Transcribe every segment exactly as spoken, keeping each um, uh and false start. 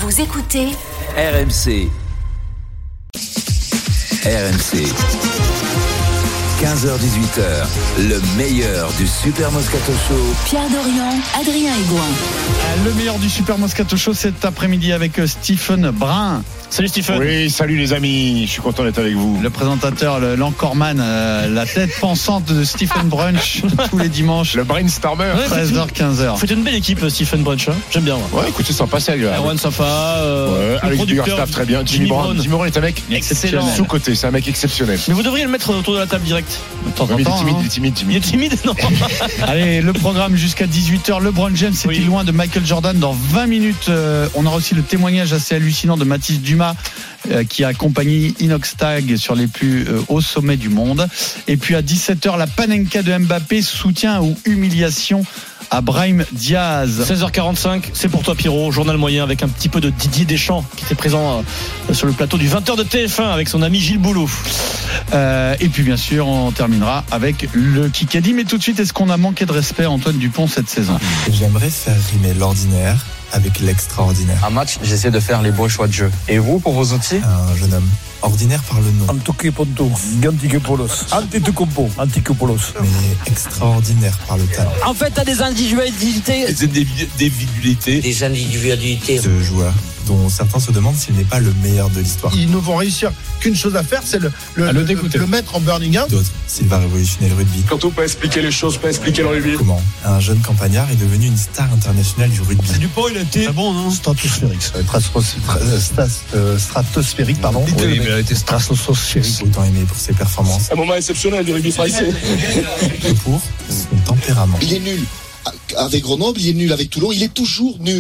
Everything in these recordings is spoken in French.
Vous écoutez R M C. R M C. quinze heures dix-huit heures, le meilleur du Super Moscato Show. Pierre Dorian, Adrien Aigouin. Le meilleur du Super Moscato Show cet après-midi avec Stephen Brun. Salut Stephen. Oui, salut les amis, je suis content d'être avec vous. Le présentateur, le, l'anchorman, euh, la tête pensante de Stephen Brunch tous les dimanches. Le brainstormer. Ouais, treize heures, quinze heures. Vous faites une belle équipe, Stephen Brunch, hein. J'aime bien. Moi. Ouais, écoute, c'est sympa, c'est agréable. Erwan Safa, euh, ouais, Alex Biggerstaff, très bien. Jimmy Brown. Jimmy Brown est un mec excellent. Sous-côté, c'est un mec exceptionnel. Mais vous devriez le mettre autour de la table direct. De temps en ouais, temps, il est timide, hein. il est timide, Il est timide, non. Allez, le programme jusqu'à dix-huit heures. LeBron James, c'est oui. loin de Michael Jordan. Dans vingt minutes, euh, on aura aussi le témoignage assez hallucinant de Mathis Dumas, euh, qui a accompagné Inox Tag sur les plus euh, hauts sommets du monde. Et puis à dix-sept heures, la Panenka de Mbappé, soutien ou humiliation à Brahim Diaz. seize heures quarante-cinq, c'est pour toi Pierrot, journal moyen avec un petit peu de Didier Deschamps qui était présent euh, sur le plateau du vingt heures de T F un avec son ami Gilles Boulot. Euh, et puis bien sûr, on terminera avec le Kikadi. Mais tout de suite, est-ce qu'on a manqué de respect à Antoine Dupont cette saison ? J'aimerais faire rimer l'ordinaire avec l'extraordinaire. Un match, j'essaie de faire les beaux choix de jeu. Et vous, pour vos outils ? Un jeune homme ordinaire par le nom. Antokeponto, Gantikepolos, Antetokounmpo, Antetokounmpo. Mais extraordinaire par le talent. En fait, t'as des individualités. Des individualités. Des individualités. Ce joueur dont certains se demandent s'il n'est pas le meilleur de l'histoire. Ils ne vont réussir qu'une chose à faire, c'est le, le, le, le, le mettre en burning out. D'autres, s'il va révolutionner le rugby. Quand on peut expliquer les choses, peut expliquer le rugby. Comment un jeune campagnard est devenu une star internationale du rugby. C'est Dupont, il a été ah bon, non stratosphérique. Stratosphérique, pardon. Oui, mais il a été stratosphérique. Autant aimé pour ses performances. Un moment exceptionnel du rugby français. Et pour son tempérament. Il est nul. Avec Grenoble, il est nul. Avec Toulon, il est toujours nul.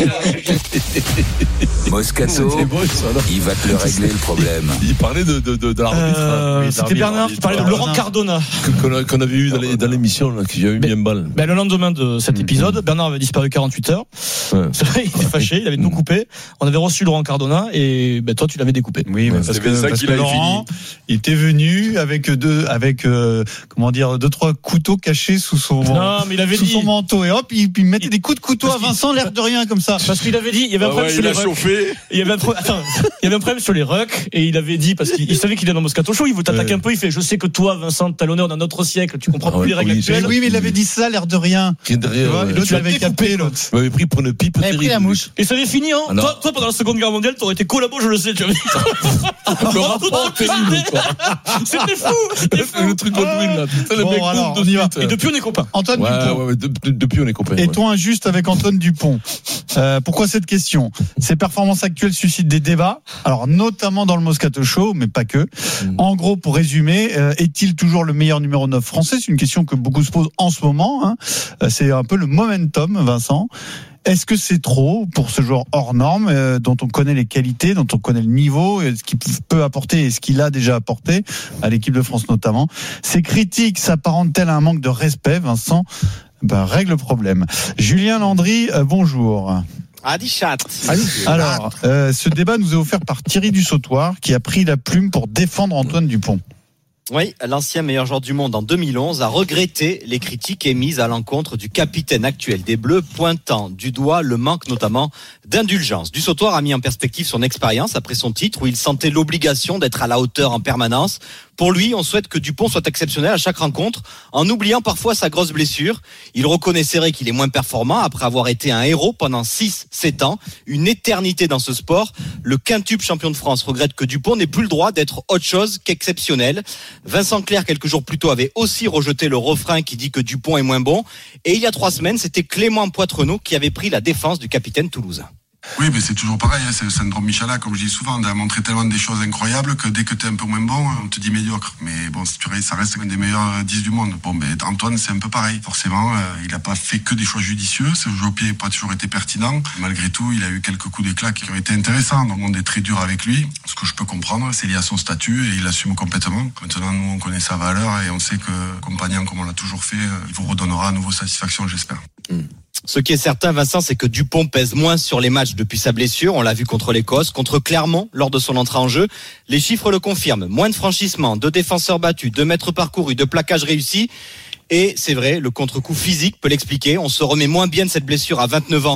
Moscato, beau, il va te le régler le problème. Il parlait de, de, de, de l'arbitre. Euh, oui, c'était Bernard qui parlait de Laurent Cardona. Qu'on, qu'on avait eu dans, les, dans l'émission, là, qui avait mis un balle. Ben, le lendemain de cet épisode, Bernard avait disparu quarante-huit heures. Ouais. Il était fâché, il avait tout coupé. On avait reçu Laurent Cardona et ben, toi, tu l'avais découpé. Oui, ouais, parce que, parce que Laurent, il était venu avec deux, avec, euh, comment dire, deux, trois couteaux cachés sous son, non, mais il avait sous dit... son manteau. Et hop, il, il mettait des coups de couteau à Vincent, l'air de rien, comme ça. Parce qu'il avait dit, il y avait un problème ah ouais, sur les rucks. Il y avait un problème, attends, il y avait un problème sur les rucks, et il avait dit, parce qu'il il savait qu'il est dans Moscato Show, il vous t'attaque ouais. un peu, il fait, je sais que toi, Vincent, t'as l'honneur d'un autre siècle, tu comprends ah plus ouais, les règles actuelles. Oui, mais il avait dit ça, l'air de rien. Qui est derrière, ouais, l'autre, il avait capé, l'autre. Il m'avait pris pour une pipe. Il avait pris la mouche. Et ça avait fini, hein. Alors... Toi, toi, pendant la Seconde Guerre mondiale, t'aurais été collabo, je le sais, tu as vu. Le rapport terrible, quoi. C'était fou, c'était fou. Le truc de Brune, là. Putain, le mec on y va. Et depuis, on est copains. Antoine Dupont. Ouais, depuis, on est copains. Et toi, injuste avec Antoine Dupont. Euh, pourquoi cette question ? Ses performances actuelles suscitent des débats, alors notamment dans le Moscato Show, mais pas que. Mmh. En gros, pour résumer, euh, est-il toujours le meilleur numéro neuf français ? C'est une question que beaucoup se posent en ce moment. Hein. C'est un peu le momentum, Vincent. Est-ce que c'est trop pour ce joueur hors norme, euh, dont on connaît les qualités, dont on connaît le niveau, ce qu'il peut apporter et ce qu'il a déjà apporté à l'équipe de France notamment ? Ces critiques s'apparentent-elles à un manque de respect, Vincent ? Ben, règle le problème. Julien Landry, euh, bonjour. Adichat. Alors, euh, ce débat nous est offert par Thierry Dussautoir, qui a pris la plume pour défendre Antoine Dupont. Oui, l'ancien meilleur joueur du monde en deux mille onze a regretté les critiques émises à l'encontre du capitaine actuel des Bleus, pointant du doigt le manque notamment d'indulgence. Dussautoir a mis en perspective son expérience après son titre où il sentait l'obligation d'être à la hauteur en permanence. Pour lui, on souhaite que Dupont soit exceptionnel à chaque rencontre, en oubliant parfois sa grosse blessure. Il reconnaîtrait qu'il est moins performant après avoir été un héros pendant six sept ans, une éternité dans ce sport. Le quintuple champion de France regrette que Dupont n'ait plus le droit d'être autre chose qu'exceptionnel. Vincent Clerc, quelques jours plus tôt, avait aussi rejeté le refrain qui dit que Dupont est moins bon. Et il y a trois semaines, c'était Clément Poitrenaud qui avait pris la défense du capitaine toulousain. Oui, mais c'est toujours pareil, hein, c'est le syndrome Michalak, comme je dis souvent, on a montré tellement des choses incroyables que dès que t'es un peu moins bon, on te dit médiocre. Mais bon, ça reste un des meilleurs dix du monde. Bon, mais Antoine, c'est un peu pareil. Forcément, euh, il n'a pas fait que des choix judicieux, ce jeu au pied n'a pas toujours été pertinent. Malgré tout, il a eu quelques coups d'éclat qui ont été intéressants. Donc on est très dur avec lui. Ce que je peux comprendre, c'est lié à son statut et il assume complètement. Maintenant, nous, on connaît sa valeur et on sait que, compagnon, comme on l'a toujours fait, il vous redonnera à nouveau satisfaction, j'espère. Mmh. Ce qui est certain, Vincent, c'est que Dupont pèse moins sur les matchs depuis sa blessure. On l'a vu contre l'Écosse, contre Clermont lors de son entrée en jeu. Les chiffres le confirment. Moins de franchissements, de défenseurs battus, de mètres parcourus, de plaquages réussis. Et c'est vrai, le contre-coup physique peut l'expliquer. On se remet moins bien de cette blessure à vingt-neuf ans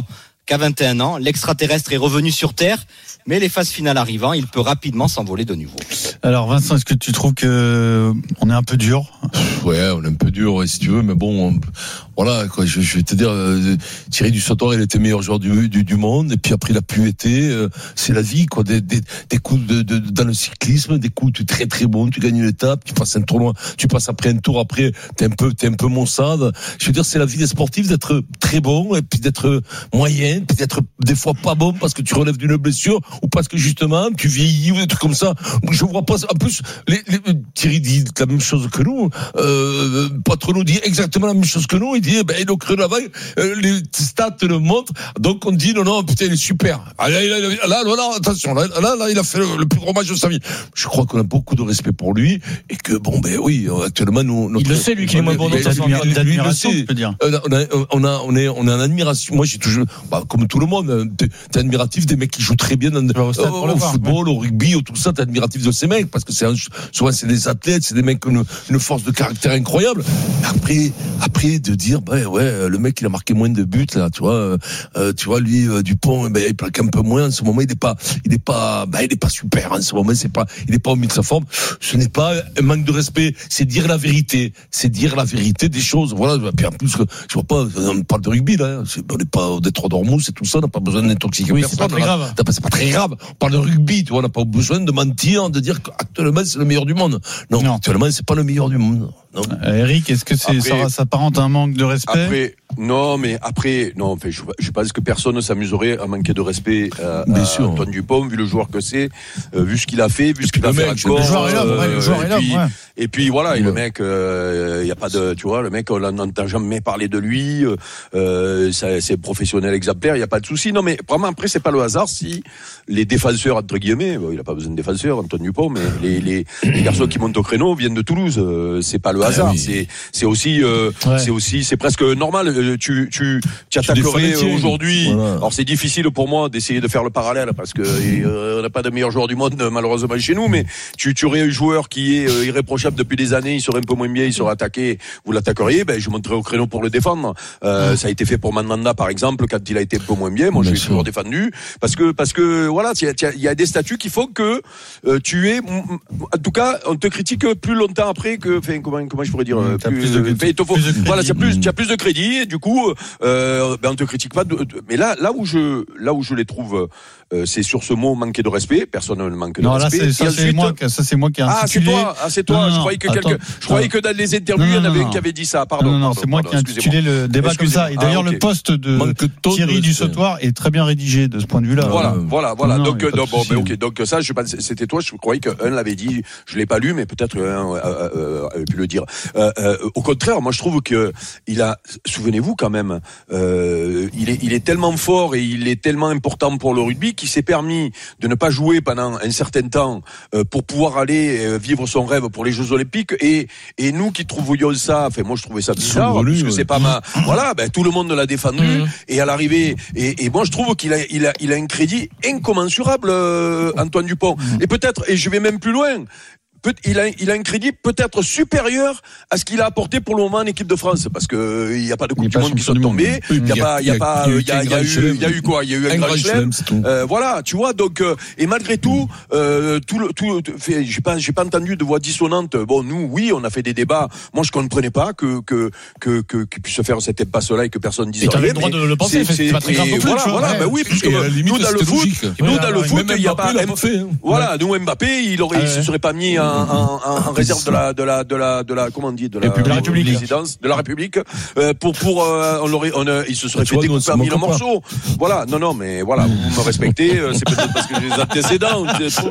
qu'à vingt et un ans, l'extraterrestre est revenu sur Terre, mais les phases finales arrivant, il peut rapidement s'envoler de nouveau. Alors Vincent, est-ce que tu trouves que on est un peu dur ? Ouais, on est un peu dur, ouais, si tu veux, mais bon, on, voilà, quoi. Je, je vais te dire, euh, Thierry du Sautoir, il était meilleur joueur du, du, du monde, et puis après il a pu être, euh, c'est la vie, quoi. Des, des, des coups de, de, dans le cyclisme, des coups tu es très très bon, tu gagnes une étape, tu passes un tournoi, tu passes après un tour, après t'es un peu, t'es un peu maussade. Je veux dire, c'est la vie des sportifs d'être très bon, et puis d'être moyen, puis d'être des fois pas bon parce que tu relèves d'une blessure ou parce que justement tu vieillis ou des trucs comme ça. Je vois pas. En plus, les, les, Thierry dit la même chose que nous. Euh, Patrono dit exactement la même chose que nous. Il dit, ben, il a cru là-bas, euh, les stats le montrent. Donc on dit non, non, putain, il est super. Ah, là, là, là, là, là, attention, là, là, là, il a fait le, le plus gros match de sa vie. Je crois qu'on a beaucoup de respect pour lui et que bon, ben oui, actuellement nous. Notre, il le sait, lui, qu'il est moins bon dans sa vie. Lui, il le sait. Je peux dire. On a, on a, on est, on est en admiration. Moi, j'ai toujours, bah, comme tout le monde, t'es, t'es admiratif des mecs qui jouent très bien dans, au, stade, au, au football, ouais. Au rugby, au tout ça. T'es admiratif de ces mecs parce que c'est un, souvent c'est des athlètes, c'est des mecs qui ont une, une force de caractère incroyable. Après, après de dire, bah ouais, le mec il a marqué moins de buts là, tu vois, euh, tu vois lui euh, Dupont, ben il plaque un peu moins. En ce moment, il est pas, il est pas, bah il est pas super. En ce moment, c'est pas, il est pas au milieu de sa forme. Ce n'est pas un manque de respect, c'est dire la vérité, c'est dire la vérité des choses. Voilà. Puis en plus, je vois pas, on parle de rugby là, c'est, on n'est pas au détroit d'Ormuz et tout ça, on n'a pas besoin d'intoxiquer oui, personne. C'est pas très grave. Là, c'est pas très grave. On parle de rugby, tu vois, on n'a pas besoin de mentir, de dire qu'actuellement c'est le meilleur du monde. Non, non. Actuellement c'est pas le meilleur du monde. Non. Euh, Eric, est-ce que c'est, après, ça s'apparente à un manque de respect? Après, non, mais après, non, enfin, je, je pense que personne ne s'amuserait à manquer de respect à, Bien à sûr. Antoine Dupont, vu le joueur que c'est, euh, vu ce qu'il a fait, vu ce qu'il a fait encore. Le joueur est là, ouais, le joueur est là, ouais. Et puis voilà, ouais. Et le mec, il euh, y a pas de, tu vois, le mec, on n'entend jamais parler de lui. Euh, c'est, c'est professionnel exemplaire, il y a pas de souci. Non, mais vraiment après, c'est pas le hasard si les défenseurs entre guillemets, bon, il a pas besoin de défenseurs, Antoine Dupont, mais les les, les garçons qui montent au créneau viennent de Toulouse. Euh, c'est pas le hasard, ah, oui. c'est c'est aussi euh, ouais. c'est aussi c'est presque normal. Tu tu tu attaquerais aujourd'hui. Voilà. Alors c'est difficile pour moi d'essayer de faire le parallèle parce que euh, on n'a pas de meilleur joueur du monde malheureusement chez nous, mais tu tu aurais un joueur qui est euh, irréprochable depuis des années, il serait un peu moins bien, il serait attaqué, vous l'attaqueriez, ben je monterais au créneau pour le défendre. Euh, ça a été fait pour Mandanda par exemple quand il a été un peu moins bien. Moi je l'ai toujours défendu parce que parce que voilà, il y a, y a des statuts qui font que euh, tu es, en tout cas, on te critique plus longtemps après que, enfin comment comment je pourrais dire, mmh, plus, plus, de, euh, fait, faut, plus de voilà, tu as plus, tu as plus de crédit, et du coup, euh, ben on te critique pas. De, de, mais là, là où je, là où je les trouve, euh, c'est sur ce mot manquer de respect. Personne ne manque de non, respect. Là, c'est, ça, ensuite, c'est moi, ça c'est moi qui ai ah, intitulé. c'est toi, ah, c'est toi. Non, je croyais que attends, quelqu'un, je croyais que dans les interviews, il y en avait un qui avait dit ça. Pardon. Non, non, pardon, c'est moi pardon, qui ai intitulé le débat comme ça. Et d'ailleurs, ah, okay. le poste de Thierry du Sautoir est très bien rédigé de ce point de vue-là. Voilà, voilà, voilà. Non, donc, donc bon, ben, ok. Donc ça, je pense, c'était toi. Je croyais qu'un l'avait dit. Je l'ai pas lu, mais peut-être un euh, euh, avait pu le dire. Euh, euh, au contraire, moi, je trouve que il a. Souvenez-vous quand même. Euh, il est, il est tellement fort et il est tellement important pour le rugby qu'il s'est permis de ne pas jouer pendant un certain temps euh, pour pouvoir aller euh, vivre son rêve pour les Jeux Olympiques. Et et nous qui trouvions ça, enfin moi je trouvais ça bizarre parce que ouais. c'est pas ma. Voilà, ben tout le monde l'a défendu. Mmh. Et à l'arrivée, et, et moi je trouve qu'il a, il a, il a un crédit incommensurable, euh, Antoine Dupont. Mmh. Et peut-être, et je vais même plus loin. Peut, il a, il a un crédit peut-être supérieur à ce qu'il a apporté pour le moment en équipe de France, parce que il y a pas de coupe du monde qui sont tombés, il y a pas, il y a pas, il y a, il y a eu, il y a eu quoi, il y a eu un grand chelem, euh, voilà, tu vois, donc euh, et malgré tout, euh, tout le, tout, fait, j'ai pas, j'ai pas entendu de voix dissonante. Bon, nous, oui, on a fait des débats. Moi, je comprenais pas que que que que qu'il puisse se faire cette impasse-là et que personne dise rien. Et t'avais le droit de le penser, c'est, c'est pas très grave non plus. Voilà, voilà, ben oui, puisque nous dans le foot, nous dans le foot, il y a pas, voilà, nous Mbappé, il aurait, il se serait pas mis En, en, en réserve de la de la de la de la comment on dit de la, la République présidence de la République euh, pour pour euh, on l'aurait on euh, il se serait fait découper en mille morceaux. Voilà, non non mais voilà, vous me respectez, euh, c'est peut-être parce que j'ai des antécédents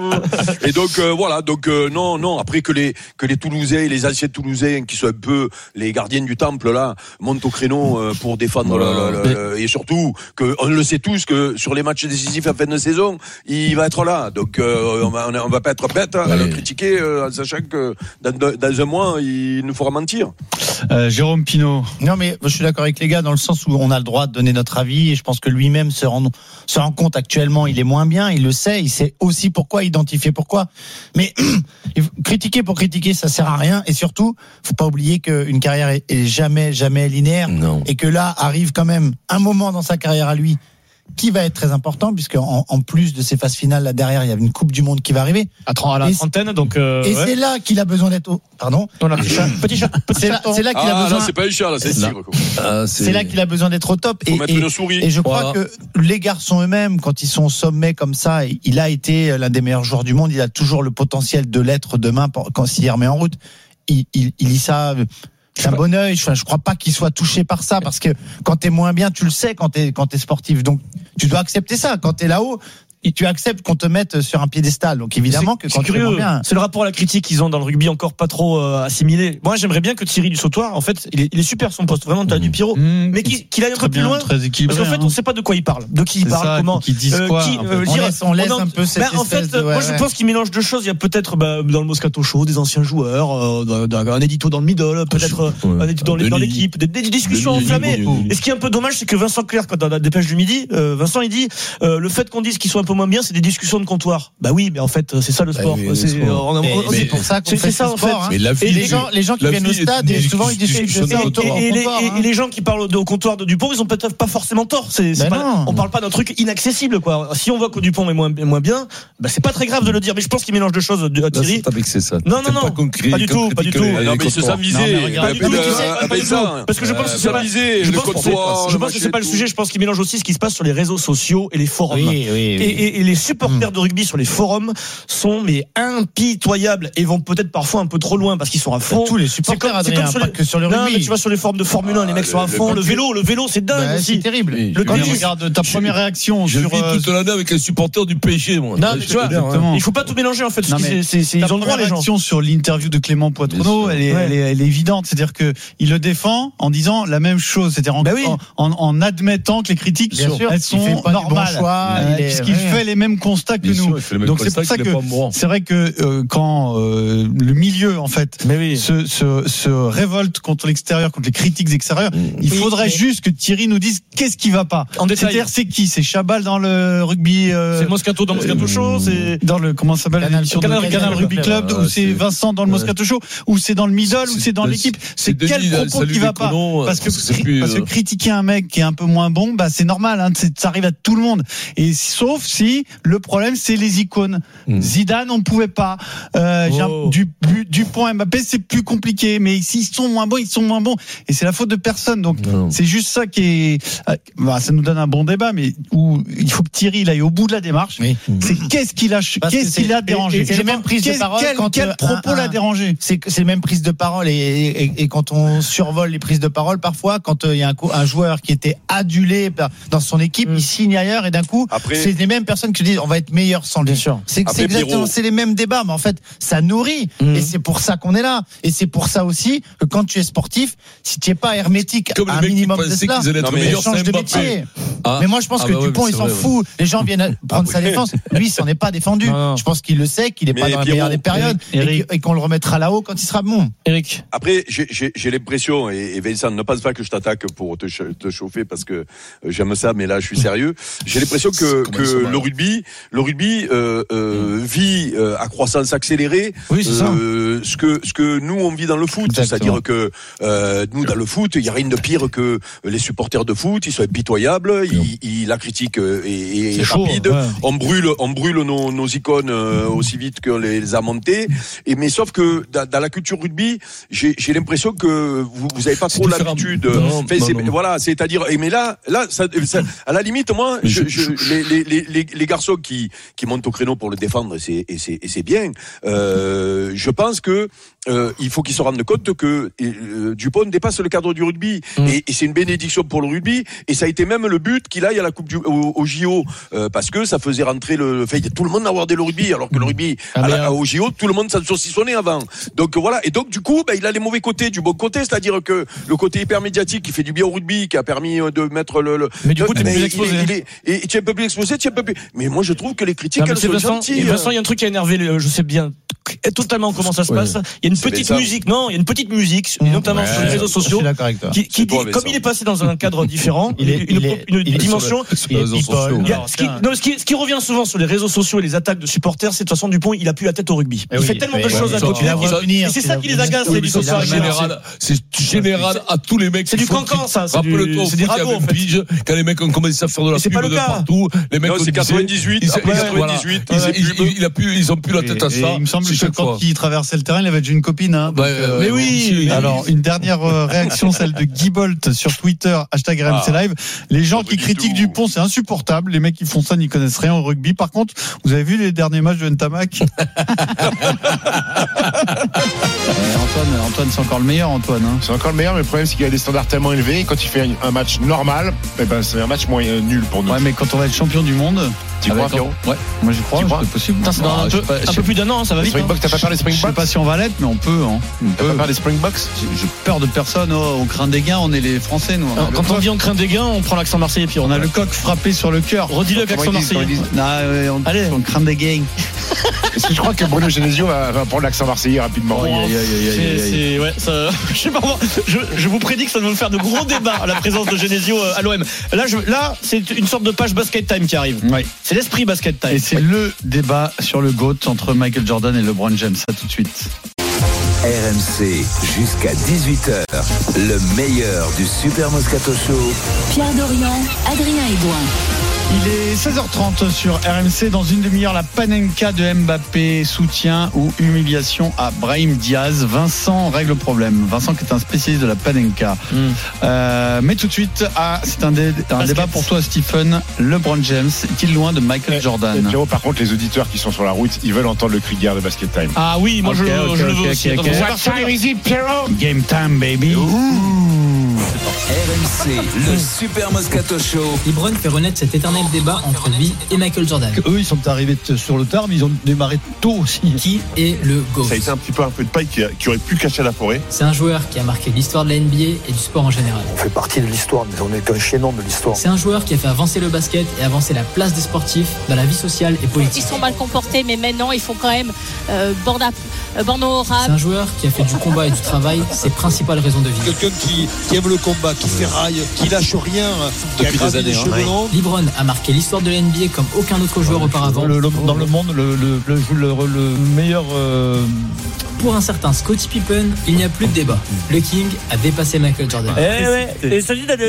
et donc euh, voilà, donc euh, non non, après que les que les Toulousains, les anciens Toulousains qui sont un peu les gardiens du temple là montent au créneau euh, pour défendre voilà. le, le, le, et surtout que on le sait tous que sur les matchs décisifs à fin de saison, il va être là. Donc euh, on va on va pas être bête à le critiquer euh, en sachant que dans, dans un mois il nous fera mentir. Euh, Jérôme Pinault. Non mais je suis d'accord avec les gars dans le sens où on a le droit de donner notre avis et je pense que lui-même se rend, se rend compte actuellement il est moins bien, il le sait, il sait aussi pourquoi, identifier pourquoi. Mais critiquer pour critiquer ça sert à rien et surtout faut pas oublier qu'une carrière est, est jamais jamais linéaire. Non. Et que là arrive quand même un moment dans sa carrière à lui qui va être très important, puisque en, en plus de ces phases finales là derrière, il y a une Coupe du Monde qui va arriver. À, trente, à la et trentaine, donc. Euh, et ouais. c'est là qu'il a besoin d'être. Au... Pardon. On a petit chat. Petit chat. Petit c'est, là, c'est là qu'il ah, a besoin. Là, c'est pas un chat, là, c'est un tigre. Ah, c'est... c'est là qu'il a besoin d'être au top. Faut et, mettre et, une souris. et je crois voilà. que les garçons eux-mêmes, quand ils sont au sommet comme ça, il a été l'un des meilleurs joueurs du monde. Il a toujours le potentiel de l'être demain quand s'il remet en route. Il, il, il dit ça. C'est un bon œil. Je, je crois pas qu'il soit touché par ça, parce que quand t'es moins bien, tu le sais quand t'es quand t'es sportif. Donc tu dois accepter ça. Quand t'es là-haut, et tu acceptes qu'on te mette sur un piédestal. Donc évidemment c'est, que quand c'est curieux, tu es bien, c'est le rapport à la critique qu'ils ont dans le rugby encore pas trop euh, assimilé. Moi, j'aimerais bien que Thierry Dussautoir, en fait, il est, il est super son poste, vraiment, t'as mmh. du Pierrot, mmh. mais qu'il, qu'il aille un peu plus bien, loin. Très équilibré, parce qu'en fait, hein. on sait pas de quoi il parle, de qui il c'est parle, ça, comment, qui disent quoi. Qui, euh, euh, on dire, laisse, on laisse on en, un peu cette bah, en fait, de, ouais, moi, je ouais. pense qu'il mélange deux choses. Il y a peut-être bah, dans le Moscato Show des anciens joueurs, euh, un édito dans le middle, peut-être ouais. un édito dans, dans l'équipe, des, des discussions Denis, enflammées. Denis, Et ce qui est un peu dommage, c'est que Vincent Clerc, dans la dépêche du midi, euh, Vincent il dit euh, le fait qu'on dise qu'ils sont un peu moins bien, c'est des discussions de comptoir. Bah oui, mais en fait, c'est ça le sport. Bah oui, c'est, sport. on, on, mais, on, mais c'est pour ça qu'on c'est, fait c'est ça ce en sport, fait. hein. Mais la vie, et les gens, les gens qui viennent au stade, et souvent ils disent que c'est au comptoir. Et, et, et, et les gens qui parlent au comptoir de Dupont, ils ont peut-être pas forcément tort. C'est, c'est ben pas, on parle pas d'un truc inaccessible, quoi. Si on voit que Dupont est moins, moins bien, bah c'est pas très grave de le dire. Mais je pense qu'il mélange deux choses, de, Thierry. C'est avec c'est ça. Non, non, non. Pas, concret, pas du tout, pas du tout. Non, mais il se sent visé. Pas du tout, parce que je pense que c'est pas visé. Je pense que c'est pas le sujet. Je pense qu'il mélange aussi ce qui se passe sur les réseaux sociaux et les forums. Et les supporters de rugby sur les forums sont mais impitoyables et vont peut-être parfois un peu trop loin parce qu'ils sont à fond. Tous les supporters, Adrien, pas les... que sur le rugby. Non, mais tu vas sur les forums de Formule un, les mecs sont à fond. Le vélo, le vélo, c'est dingue bah, aussi. C'est terrible. Oui, le tennis, regarde ta première réaction je sur. Je vis euh, toute l'année avec un supporter du P S G, moi. Non, mais tu vois, exactement. Il faut pas tout mélanger en fait. Non, mais c'est, c'est, ils ont le droit les gens. La réaction sur l'interview de Clément Poitrenaud, elle est, ouais. elle est, elle est évidente. C'est-à-dire que il le défend en disant la même chose, c'est-à-dire en, bah oui. en, en, en admettant que les critiques, bien sûr, elles sont normales, bon choix, euh, il est, puisqu'il ouais. fait les mêmes constats que bien nous. Sûr, Donc c'est pour ça que c'est vrai que euh, quand euh, le milieu en fait oui. se, se, se révolte contre l'extérieur, contre les critiques extérieures, mmh. il faudrait oui, juste que Thierry nous dise qu'est-ce qui va pas. En détail. C'est-à-dire c'est qui, c'est Chabal dans le rugby, euh, c'est Moscato dans Moscato Show, c'est dans le comment ça s'appelle Canal, l'émission Canal, de Canal, Canal Rugby Club, Club, ou c'est, c'est Vincent dans le ouais. Moscato Show, ou c'est dans le middle, ou c'est dans l'équipe. C'est, c'est quel Denis, propos qui va pas? Parce que, c'est plus, parce que critiquer un mec qui est un peu moins bon, bah c'est normal, hein, c'est, ça arrive à tout le monde. Et sauf si le problème c'est les icônes. Mm. Zidane, on pouvait pas. Euh, oh. du, du, Dupont, Mbappé, c'est plus compliqué. Mais s'ils sont moins bons, ils sont moins bons. Et c'est la faute de personne. Donc non. C'est juste ça qui est. Bah, ça nous donne un bon débat, mais où il faut que Thierry il aille au bout de la démarche. Oui. C'est qu'est-ce qu'il a, Parce qu'est-ce qu'il a dérangé. C'est les mêmes prises de parole. Quel, quand quel propos un, l'a dérangé? C'est, c'est les mêmes prises de parole et, et, et quand on survole les prises de parole, parfois, quand il y a un, un joueur qui était adulé dans son équipe, mmh. il signe ailleurs et d'un coup, Après, c'est les mêmes personnes qui disent on va être meilleur sans lui. C'est, c'est Après, exactement, c'est les mêmes débats, mais en fait, ça nourrit mmh. et c'est pour ça qu'on est là. Et c'est pour ça aussi que quand tu es sportif, si tu n'es pas hermétique comme à un minimum de cela, tu changes de métier. Ah. Mais moi, je pense ah que bah Dupont, ouais, il s'en vrai, fout. Ouais. Les gens viennent prendre ah, sa défense. Lui, il s'en est pas défendu. Non. Je pense qu'il le sait, qu'il n'est pas dans la meilleure des périodes et, et qu'on le remettra là-haut quand il sera bon. Eric. Après, j'ai, j'ai, j'ai l'impression, et, et Vincent, ne pense pas que je t'attaque pour te, te chauffer parce que j'aime ça, mais là, je suis sérieux. J'ai l'impression que, que le rugby, le rugby euh, euh, vit euh, à croissance accélérée. Oui, c'est euh, ça. Ce que ce que nous on vit dans le foot, exactement. C'est-à-dire que euh, nous dans le foot, il y a rien de pire que les supporters de foot. Ils sont impitoyables. Ils, ils, la critique est, est rapide. Chaud, ouais. On brûle, on brûle nos, nos icônes aussi vite que les, les a montées. Et mais sauf que dans, dans la culture rugby, j'ai, j'ai l'impression que vous, vous avez pas trop l'habitude. Non, enfin, non, c'est, non. Voilà, c'est-à-dire. Mais là, là, ça, ça, à la limite, moi, je, je, les, les, les, les garçons qui qui montent au créneau pour le défendre, et c'est, et c'est, et c'est bien. Euh, je pense que euh, il faut qu'ils se rendent compte que euh, Dupont dépasse le cadre du rugby, mmh. et, et c'est une bénédiction pour le rugby. Et ça a été même le but qu'il aille à la Coupe du au, au J O, euh, parce que ça faisait rentrer le, enfin, tout le monde a regardé le rugby, alors que le rugby ah, à la, au J O, tout le monde s'en saucissonnait avant. Donc voilà. Et donc du coup, bah, il a les mauvais côtés du bon côté, c'est-à-dire que le côté hyper médiatique qui fait du bien au rugby, qui a permis de mettre le. le mais du coup, le, tu es plus exposé. Il est, et tu es un peu plus exposé, tu es un peu plus. mais moi je trouve que les critiques non, elles sont Vincent, gentilles. Vincent, il y a un truc qui a énervé, je sais bien totalement comment ça se passe. Ouais. Il y a une c'est petite Vincent. musique, non, il y a une petite musique, notamment ouais, sur les réseaux sociaux, qui, qui dit, comme il est passé dans un cadre différent, il est, une, il est, une, une dimension. Sur les réseaux sociaux. Il y a, ce, qui, non, ce, qui, ce qui revient souvent sur les réseaux sociaux et les attaques de supporters, c'est de toute façon Dupont, il a plus la tête au rugby. Il oui, fait tellement de ouais, choses ouais, à côté. Et c'est ça qui les agace, les histoires. C'est général à tous les mecs. C'est du cancan, ça. Rappelle-toi, c'est des ragots. Quand les mecs ont commencé à faire de la pub de partout, les mecs. C'est quatre-vingt-dix-huit. Ils ont plus la tête à ça. Il me semble que quand il traversait le terrain, il avait déjà une copine. Hein, donc, euh, mais oui. Alors une dernière réaction, celle de Guy Bolt sur Twitter hashtag R M C Live. Les gens qui critiquent Dupont, c'est insupportable. Les mecs qui font ça n'y connaissent rien au rugby. Par contre, vous avez vu les derniers matchs de Ntamak? Antoine, Antoine, c'est encore le meilleur, Antoine. Hein. C'est encore le meilleur, mais le problème c'est qu'il a des standards tellement élevés. Quand il fait un match normal, eh ben c'est un match moyen nul pour nous. Ouais, mais quand on va être champion du monde. Tu crois, Pierrot? Ouais, moi j'y crois, c'est possible. Putain, c'est dans un, peu, pas, un peu plus d'un an, ça va vite. Springboks, t'as pas peur des Springboks? Je sais pas si on va l'être, mais on peut. Hein. T'as pas peur des Springboks? J'ai peur de personne. Oh, au crin des gains, on est les Français, nous. Alors, quand on dit on craint des gains, on prend l'accent marseillais, puis on a le coq frappé sur le cœur. Redis-le avec l'accent marseillais. Non, on, Allez, on craint des gains. Est-ce que je crois que Bruno Genesio va, va prendre l'accent marseillais rapidement? Oh, c'est, ouais, ça, je sais pas moi. Je, je vous prédis que ça va nous faire de gros débats à la présence de Genesio à l'O M. Là, je, là, c'est une sorte de page basket time qui arrive. Ouais. C'est l'esprit basket time. Et c'est ouais. le débat sur le GOAT entre Michael Jordan et LeBron James. Ça tout de suite. R M C jusqu'à dix-huit heures. Le meilleur du Super Moscato Show. Pierre Dorian, Adrien Aigouin. Il est seize heures trente sur R M C. Dans une demi-heure, la Panenka de Mbappé, soutien ou humiliation à Brahim Diaz. Vincent règle le problème. Vincent qui est un spécialiste de la Panenka. Mm. Euh, mais tout de suite, ah, c'est un, dé, un débat pour toi, Stephen. LeBron James est-il loin de Michael et, Jordan? et Pierrot, par contre, les auditeurs qui sont sur la route, ils veulent entendre le cri de guerre de Basket Time. Ah oui, moi okay, je, okay, je okay, le veux aussi. Okay, okay. What time is it, Pierrot? Game time, baby. Ouh. R M C, le Super Moscato Show. LeBron fait renaître cet éternel débat entre lui et Michael Jordan. Eux, ils sont arrivés sur le tard, mais ils ont démarré tôt aussi. Qui est le GOAT? Ça a été un petit peu un peu de paille qui, a, qui aurait pu cacher la forêt. C'est un joueur qui a marqué l'histoire de la N B A et du sport en général. On fait partie de l'histoire, mais on est qu'un chaînon de l'histoire. C'est un joueur qui a fait avancer le basket et avancer la place des sportifs dans la vie sociale et politique. Ils sont mal comportés, mais maintenant, ils font quand même euh, bande à, euh, bande au rap. C'est un joueur qui a fait du combat et du travail ses principales raisons de vie. Quelqu'un qui, qui aime le combat, qui ferraille, qui lâche rien depuis des années. Hein, LeBron a marqué l'histoire de la N B A comme aucun autre joueur auparavant. Le, le, dans le monde, le, le, le, le, le meilleur. Euh... Pour un certain Scottie Pippen, il n'y a plus de débat. Le King a dépassé Michael Jordan. Eh ouais, il s'agit de.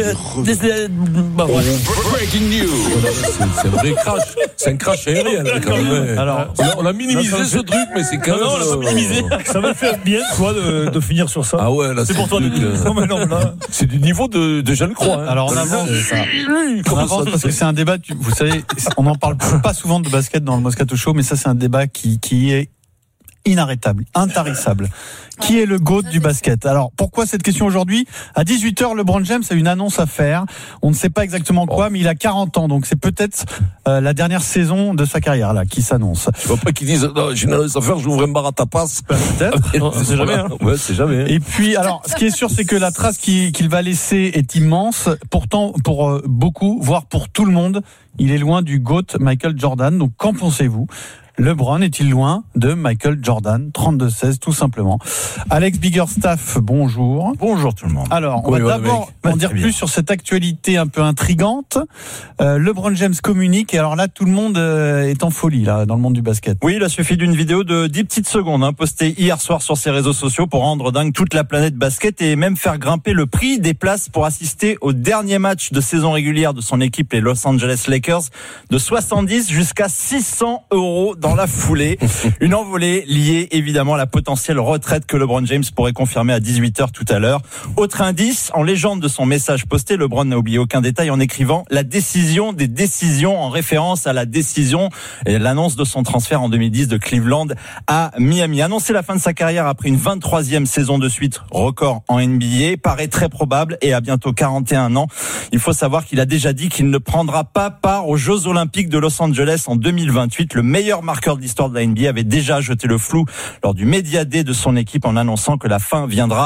Breaking news. C'est un vrai crash. C'est un crash aérien. Alors, on a minimisé ce truc, mais c'est quand même. Non, on l'a pas minimisé. Ça va faire bien, toi, de, de finir sur ça. Ah ouais, là, c'est pour toi de dire. C'est du niveau de, de Jeanne Croix. Hein. Alors, on avance. On avance parce que c'est un débat, vous savez, on n'en parle pas souvent de basket dans le Moscato Show, mais ça, c'est un débat qui, qui est inarrêtable, intarissable. Qui est le GOAT du basket? Alors, pourquoi cette question aujourd'hui? À dix-huit heures, LeBron James a une annonce à faire. On ne sait pas exactement quoi, oh. mais il a quarante ans, donc c'est peut-être euh, la dernière saison de sa carrière là qui s'annonce. Tu vois pas qu'ils disent non, j'ai une annonce à faire, j'ouvre un bar à tapas. Peut-être. C'est jamais. Hein. Ouais, c'est jamais. Et puis, alors, ce qui est sûr, c'est que la trace qu'il, qu'il va laisser est immense. Pourtant, pour euh, beaucoup, voire pour tout le monde, il est loin du GOAT Michael Jordan. Donc, qu'en pensez-vous? LeBron est-il loin de Michael Jordan? Trente-deux seize, tout simplement. Alex Biggerstaff, bonjour. Bonjour tout le monde. Alors, on oui, va d'abord en dire plus sur cette actualité un peu intrigante. Euh, LeBron James communique, et alors là, tout le monde euh, est en folie, là, dans le monde du basket. Oui, il a suffi d'une vidéo de dix petites secondes, hein, postée hier soir sur ses réseaux sociaux pour rendre dingue toute la planète basket et même faire grimper le prix des places pour assister au dernier match de saison régulière de son équipe, les Los Angeles Lakers, de soixante-dix jusqu'à six cents euros dans la foulée. Une envolée liée évidemment à la potentielle retraite que LeBron James pourrait confirmer à dix-huit heures tout à l'heure. Autre indice, en légende de son message posté, LeBron n'a oublié aucun détail en écrivant la décision des décisions en référence à la décision et l'annonce de son transfert en deux mille dix de Cleveland à Miami. Annoncer la fin de sa carrière après une vingt-troisième saison de suite, record en N B A, paraît très probable et à bientôt quarante et un ans. Il faut savoir qu'il a déjà dit qu'il ne prendra pas part aux Jeux Olympiques de Los Angeles en deux mille vingt-huit. Le meilleur marqueur de l'histoire de la N B A avait déjà jeté le flou lors du Media Day de son équipe en annonçant que la fin viendra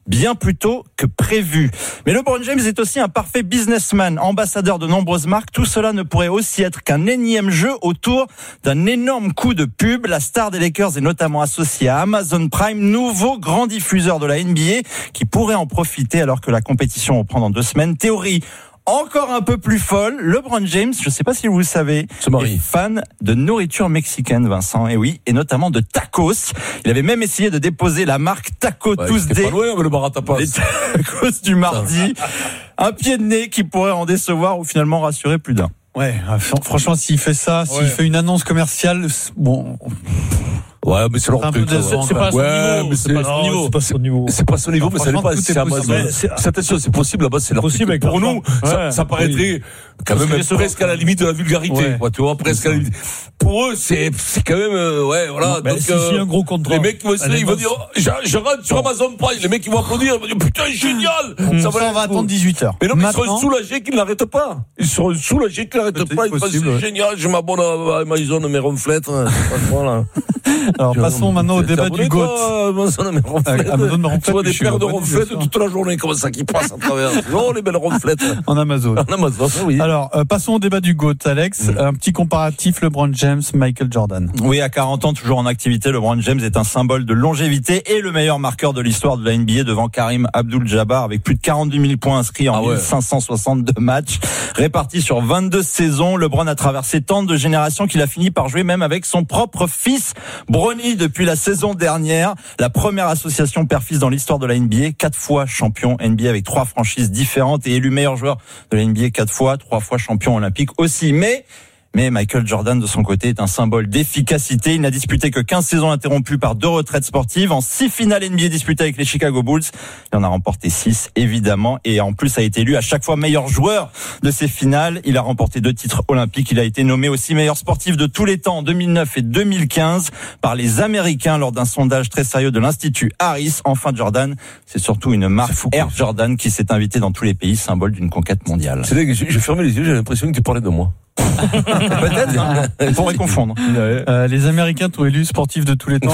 bien plus tôt que prévu. Mais LeBron James est aussi un parfait businessman, ambassadeur de nombreuses marques. Tout cela ne pourrait aussi être qu'un énième jeu autour d'un énorme coup de pub. La star des Lakers est notamment associée à Amazon Prime, nouveau grand diffuseur de la N B A, qui pourrait en profiter alors que la compétition reprend dans deux semaines. Théorie encore un peu plus folle, LeBron James, je ne sais pas si vous le savez, est fan de nourriture mexicaine, Vincent, et oui, et notamment de tacos. Il avait même essayé de déposer la marque Taco ouais, Tuesday. Pas loin, mais le bar à tapas. Les tacos du mardi. Un pied de nez qui pourrait en décevoir ou finalement rassurer plus d'un. Ouais, franchement, s'il fait ça, s'il ouais. fait une annonce commerciale, bon. Ouais, mais c'est leur truc. C'est pas son niveau. C'est pas son niveau. C'est pas son niveau, mais ça n'est pas. C'est Amazon. Attention, c'est possible là-bas, c'est leur truc. Pour nous, ça paraîtrait quand même presque à la limite de la vulgarité. Tu vois, presque à la limite. Pour eux, c'est quand même, ouais, voilà. Donc, si un gros contrat. Les mecs, ils vont dire, je rentre sur Amazon Prime. Les mecs, ils vont applaudir. Ils vont dire, putain, génial. Ça va, on va attendre dix-huit heures. Mais non, ils seront soulagés qu'ils n'arrêtent pas. Ils seront soulagés qu'ils n'arrêtent pas. C'est génial. Je m'abonne à Amazon, mes ronflettes. Voilà. Alors passons maintenant au débat du GOAT. Amazon me ronflette. Tu vois des paires de ronflettes toute la journée comme ça qui passent à travers. Oh les belles ronflettes. En Amazon. En Amazon, oui. Alors euh, passons au débat du GOAT, Alex. Mm. Un petit comparatif LeBron James, Michael Jordan. Oui, à quarante ans, toujours en activité, LeBron James est un symbole de longévité et le meilleur marqueur de l'histoire de la N B A devant Karim Abdul-Jabbar avec plus de quarante-deux mille points inscrits en ah ouais. mille cinq cent soixante-deux matchs répartis sur vingt-deux saisons. LeBron a traversé tant de générations qu'il a fini par jouer même avec son propre fils Bronny depuis la saison dernière, la première association père-fils dans l'histoire de la N B A, quatre fois champion N B A avec trois franchises différentes et élu meilleur joueur de la N B A quatre fois, trois fois champion olympique aussi. Mais Mais Michael Jordan, de son côté, est un symbole d'efficacité. Il n'a disputé que quinze saisons interrompues par deux retraites sportives. En six finales N B A disputées avec les Chicago Bulls, il en a remporté six, évidemment. Et en plus, a été élu à chaque fois meilleur joueur de ces finales. Il a remporté deux titres olympiques. Il a été nommé aussi meilleur sportif de tous les temps en deux mille neuf et deux mille quinze par les Américains lors d'un sondage très sérieux de l'Institut Harris. Enfin, Jordan, c'est surtout une marque fou, Air Jordan qui s'est invitée dans tous les pays, symbole d'une conquête mondiale. C'est vrai que j'ai fermé les yeux, j'ai l'impression que tu parlais de moi. Peut-être, hein. On pourrait confondre. Euh, les Américains t'ont élu sportif de tous les temps.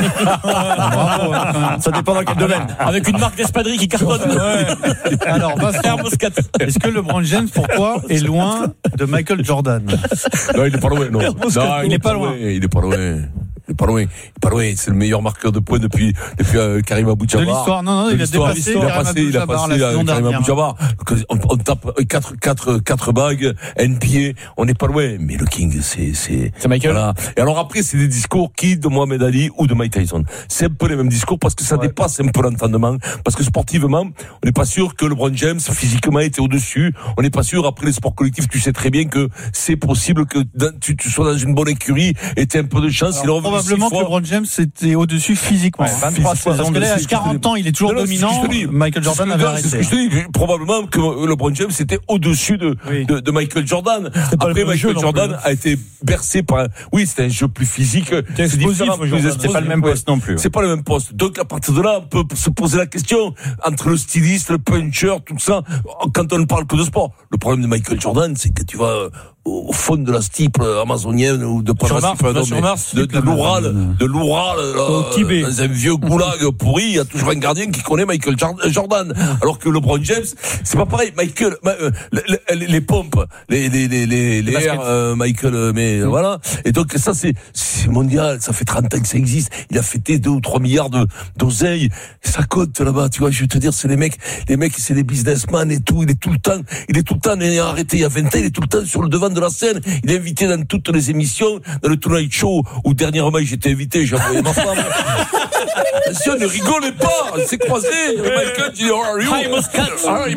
Bravo, hein. Ça dépend dans quel domaine. Avec une marque d'espadrilles qui cartonne. Ouais. Alors, est-ce que LeBron James, pourquoi, est loin de Michael Jordan? Non, il est pas loin, non. non il, il est pas loin. Il est pas loin. Il est pas loin. Il est pas loin. C'est le meilleur marqueur de points depuis, depuis euh, Karim Abdul-Jabbar. De l'histoire. Non, non, il a dépassé, il a passé, il a passé euh, Karim Abdul-Jabbar. On, on tape quatre, quatre, quatre bagues, N B A. On n'est pas loin. Mais le King, c'est, c'est, c'est Michael. Voilà. Et alors après, c'est des discours qui, de Mohamed Ali ou de Mike Tyson. C'est un peu les mêmes discours parce que ça ouais. dépasse un peu l'entendement. Parce que sportivement, on n'est pas sûr que LeBron James, physiquement, était au-dessus. On n'est pas sûr. Après les sports collectifs, tu sais très bien que c'est possible que dans, tu, tu sois dans une bonne écurie et tu aies un peu de chance. Alors, probablement que LeBron James était au-dessus physiquement. Ouais, vingt-trois saisons. Parce que là, à quarante ans, il est toujours non, dominant. Dis, Michael Jordan avait arrêté. C'est ce que je te dis. Probablement que LeBron James était au-dessus de, oui. de, de Michael Jordan. Après, Michael Jordan a été bercé par un, oui, c'était un jeu plus physique. C'est différent. C'est pas le même poste non plus. C'est pas le même poste. Donc, à partir de là, on peut se poser la question entre le styliste, le puncher, tout ça, quand on ne parle que de sport. Le problème de Michael Jordan, c'est que tu vas au fond de la stiple amazonienne ou de pas sur la stiple, Mars, non, Mars, de, de l'Oural, de l'Oural, euh, dans un vieux goulag pourri, il y a toujours un gardien qui connaît Michael Jordan. Alors que LeBron James, c'est pas pareil. Michael, euh, les, les, les pompes, les, les, les, les, les airs, euh, Michael, mais mmh. voilà. Et donc ça, c'est, c'est mondial. Ça fait trente ans que ça existe. Il a fêté deux ou trois milliards de, d'oseilles. Ça compte là-bas, tu vois. Je veux te dire, c'est les mecs, les mecs, c'est des businessmen et tout. Il est tout le temps, il est tout le temps, il est arrêté il y a vingt ans, il est tout le temps sur le devant de la scène. Il est invité dans toutes les émissions, dans le Tonight Show, où dernièrement j'étais invité, j'ai envoyé ma femme. Attention, ne rigolez pas, on s'est croisés. Michael dit, how are you? Hi, Moscat. Hi,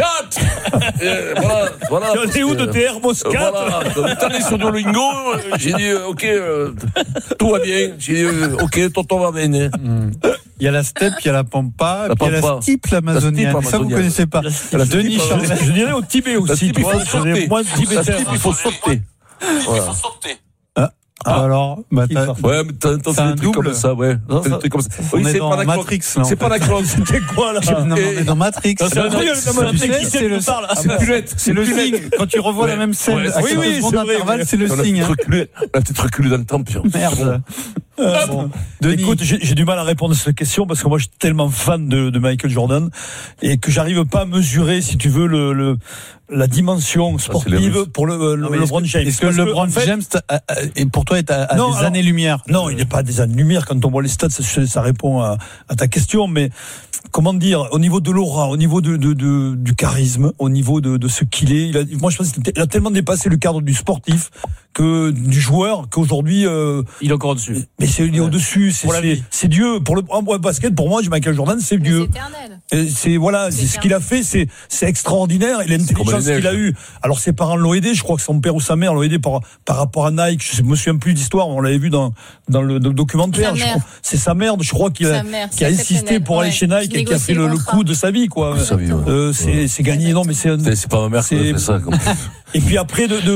Moscat. Et voilà, voilà. Tu es où de T R Moscat? Voilà. T'es allé sur Duolingo, j'ai dit, ok, euh, tout va bien. J'ai dit, euh, ok, tonton va bien. Mm. Il y a la steppe, il y a la pampa, la puis il y a la stiple amazonienne. Ça, vous connaissez pas. La, la Denis Charvet. Je dirais au Tibet aussi. Il faut sauter. Il faut sauter. Il faut sauter. Ah, alors, bah, t'as, ouais, mais t'as, t'as c'est un double comme ça, ouais. Non, ça, comme ça. On oui, est c'est dans pas Matrix, là. C'est pas la clause. C'était quoi, là? Non, et... on est dans Matrix. Non, c'est un truc, c'est le, c'est plus net. C'est le signe. Quand tu revois la même scène, à quelques secondes d'intervalle, c'est le signe. On a peut-être reculé dans le temps, puis. Merde. Euh, bon. Écoute, j'ai, j'ai du mal à répondre à cette question parce que moi je suis tellement fan de, de Michael Jordan et que j'arrive pas à mesurer, si tu veux, le, le la dimension sportive pour le, le LeBron James. Est-ce que parce LeBron que, en fait, James a, a, a, pour toi est à, à non, des alors, années-lumière? Non, il n'est pas à des années-lumière. Quand on voit les stats, ça, ça répond à, à ta question. Mais comment dire, au niveau de l'aura, au niveau de, de, de du charisme, au niveau de, de ce qu'il est, il a, moi je pense qu'il a tellement dépassé le cadre du sportif que du joueur qu'aujourd'hui euh, il est encore au-dessus. Mais c'est il est ouais. au-dessus, c'est, c'est, c'est Dieu. Pour le en basket, pour moi, Michael Jordan, c'est mais Dieu. C'est éternel. C'est voilà, c'est, c'est ce qu'il a fait, c'est c'est extraordinaire. Et l'intelligence qu'il a eue. Alors ses parents l'ont aidé, je crois que son père ou sa mère l'ont aidé par par rapport à Nike. Je me souviens plus d'histoire, on l'avait vu dans dans le, dans le documentaire. Je crois, c'est sa mère, je crois, qui a mère, qui a insisté pour ouais. aller chez Nike et qui a fait le, le coup de sa vie, quoi. Sa vie, ouais. euh, c'est ouais. c'est gagné, non, mais c'est c'est, c'est pas ma mère qui a fait ça. Comme... Et puis après de,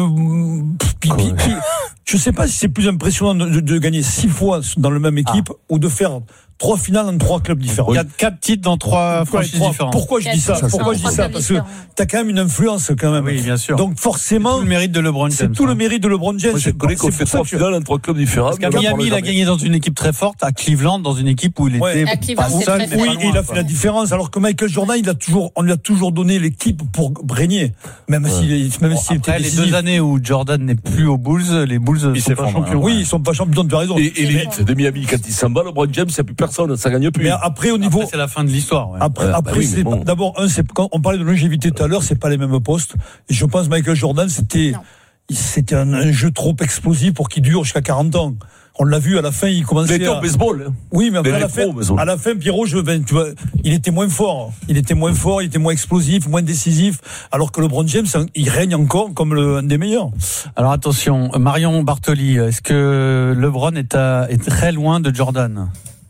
de puis, puis, puis, je sais pas si c'est plus impressionnant de, de, de gagner six fois dans la même équipe ah. ou de faire trois finales dans trois clubs différents. Quatre, quatre titres dans trois franchises différentes. Pourquoi je dis ça? Pourquoi je dis ça? Parce que t'as quand même une influence quand même. Oui, bien sûr. Donc forcément, c'est tout le mérite de LeBron James. C'est tout le mérite de LeBron James. Moi, je connais qu'on fait trois finales dans trois clubs différents. Parce qu'à Miami, il a gagné dans une équipe très forte, à Cleveland, dans une équipe où il ouais. était pas seul. Oui, il a fait la différence. Alors que Michael Jordan, il a toujours, on lui a toujours donné l'équipe pour régner, même ouais. s'il, même bon, s'il après, était les deux années où Jordan n'est plus aux Bulls, les Bulls ils sont pas champions. Oui, ils sont pas champions. Tu as raison. Et l'élite de Miami, quand il s'en va, LeBron James, il n'y a plus personne, ça gagne plus. Mais après, au niveau. Après, c'est la fin de l'histoire. Ouais. Après, ouais, après bah oui, c'est bon. D'abord, un, c'est quand on parlait de longévité tout à l'heure, c'est pas les mêmes postes. Et je pense Michael Jordan, c'était, non. c'était un, un jeu trop explosif pour qu'il dure jusqu'à quarante ans. On l'a vu à la fin, il commençait. Il était à... au baseball. Oui, mais, mais à la fin, à la fin, Pierrot, je, ben, tu vois, il était moins fort. Il était moins fort, il était moins explosif, moins décisif. Alors que LeBron James, il règne encore comme le, un des meilleurs. Alors attention, Marion Bartoli, est-ce que LeBron est, à, est très loin de Jordan?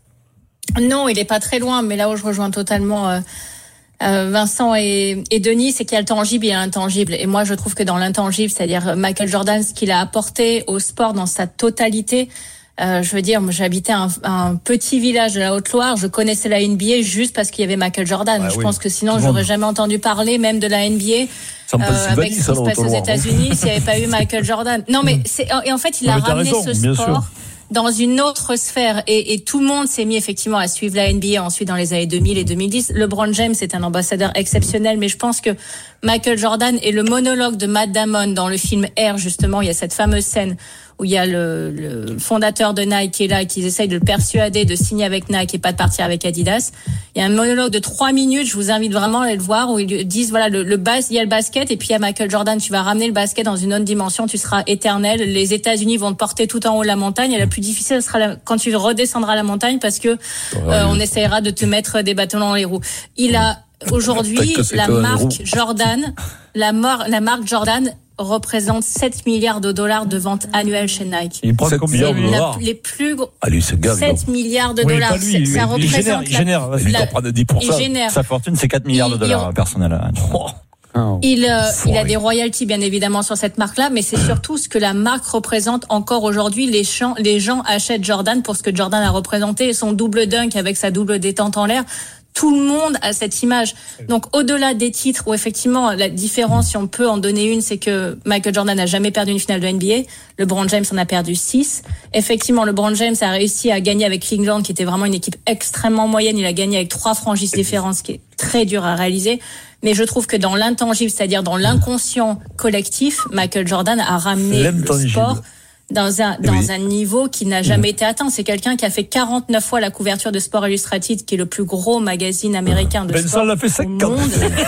Non, il est pas très loin, mais là où je rejoins totalement euh, euh, Vincent et, et Denis, c'est qu'il y a le tangible et l'intangible. Et moi, je trouve que dans l'intangible, c'est-à-dire Michael Jordan, ce qu'il a apporté au sport dans sa totalité, euh, je veux dire, moi, j'habitais un, un petit village de la Haute-Loire, je connaissais la N B A juste parce qu'il y avait Michael Jordan. Ouais, je oui. pense que sinon, j'aurais jamais entendu parler même de la N B A. Euh, avec ce qui se passe aux États-Unis, s'il n'y avait pas eu Michael Jordan. Non, mais c'est, et en fait, il a ramené raison, ce sport dans une autre sphère et, et tout le monde s'est mis effectivement à suivre la N B A ensuite dans les années deux mille et deux mille dix. LeBron James est un ambassadeur exceptionnel, mais je pense que Michael Jordan et le monologue de Matt Damon dans le film Air, justement, il y a cette fameuse scène où il y a le, le fondateur de Nike qui est là et qui essaye de le persuader de signer avec Nike et pas de partir avec Adidas. Il y a un monologue de trois minutes, je vous invite vraiment à aller le voir, où ils disent, voilà, le, le bas, il y a le basket et puis il y a Michael Jordan, tu vas ramener le basket dans une autre dimension, tu seras éternel. Les États-Unis vont te porter tout en haut de la montagne et la plus difficile, ce sera la, quand tu redescendras la montagne parce que euh, on essaiera de te mettre des bâtons dans les roues. Il a aujourd'hui la marque Jordan, la, mor- la marque Jordan représente sept milliards de dollars de ventes annuelles chez Nike. Il prend combien de dollars? Les plus gros. Ah, lui, c'est grave, sept milliards de dollars. Oui, lui, ça il représente. Il génère, il génère. La, dix pour cent. il génère. Sa fortune, c'est quatre milliards de dollars personnels. Oh. Oh. Il, euh, il a des royalties, bien évidemment, sur cette marque-là, mais c'est surtout ce que la marque représente encore aujourd'hui. Les gens, les gens achètent Jordan pour ce que Jordan a représenté, son double dunk avec sa double détente en l'air. Tout le monde a cette image. Donc, au-delà des titres, où effectivement, la différence, si on peut en donner une, c'est que Michael Jordan n'a jamais perdu une finale de N B A. LeBron James en a perdu six. Effectivement, LeBron James a réussi à gagner avec Cleveland, qui était vraiment une équipe extrêmement moyenne. Il a gagné avec trois franchises différentes, ce qui est très dur à réaliser. Mais je trouve que dans l'intangible, c'est-à-dire dans l'inconscient collectif, Michael Jordan a ramené le sport dans un dans oui. un niveau qui n'a jamais mmh. été atteint. C'est quelqu'un qui a fait quarante-neuf fois la couverture de Sport Illustrated, qui est le plus gros magazine américain de ben sport. Ben ça l'a fait cinquante.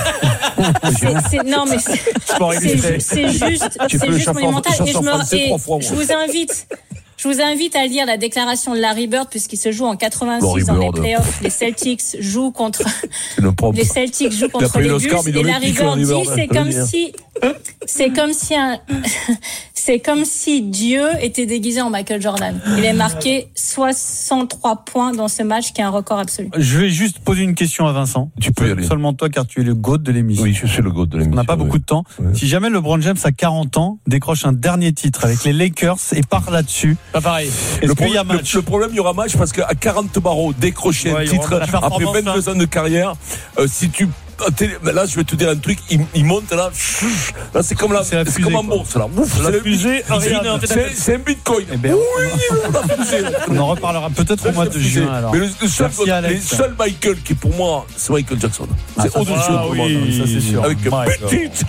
c'est, c'est, non mais c'est, c'est, c'est juste, tu c'est juste monumental. Et je, me, et fois, je vous invite. Je vous invite à lire la déclaration de Larry Bird, puisqu'il se joue en quatre-vingt-six dans les playoffs. Les Celtics jouent contre, les Celtics jouent contre les Bulls. Et Larry Bird dit, c'est comme si, c'est comme si un, c'est comme si Dieu était déguisé en Michael Jordan. Il a marqué soixante-trois points dans ce match, qui est un record absolu. Je vais juste poser une question à Vincent. Tu peux y aller. Seulement toi, car tu es le GOAT de l'émission. Oui, je suis le GOAT de l'émission. On n'a pas oui. beaucoup de temps. Oui. Si jamais LeBron James à quarante ans décroche un dernier titre avec les Lakers et part là-dessus. Pas pareil. Le, pro- y a match le, le problème, il y aura match parce qu'à quarante barreaux, décrocher ouais, un titre après vingt-deux ans de carrière, euh, si tu télé, là, je vais te dire un truc, il, il monte là, là, c'est comme la, c'est, c'est comme en bourse, là. Ouf, la fusée, c'est, c'est un bitcoin. Eh ben, oui, la fusée. On en reparlera peut-être au mois de juin, alors. Mais le, le seul, les seuls Michael qui, pour moi, c'est Michael Jackson. C'est ah, au-dessus ah, de oui, moi. Ça, c'est sûr. Avec petite.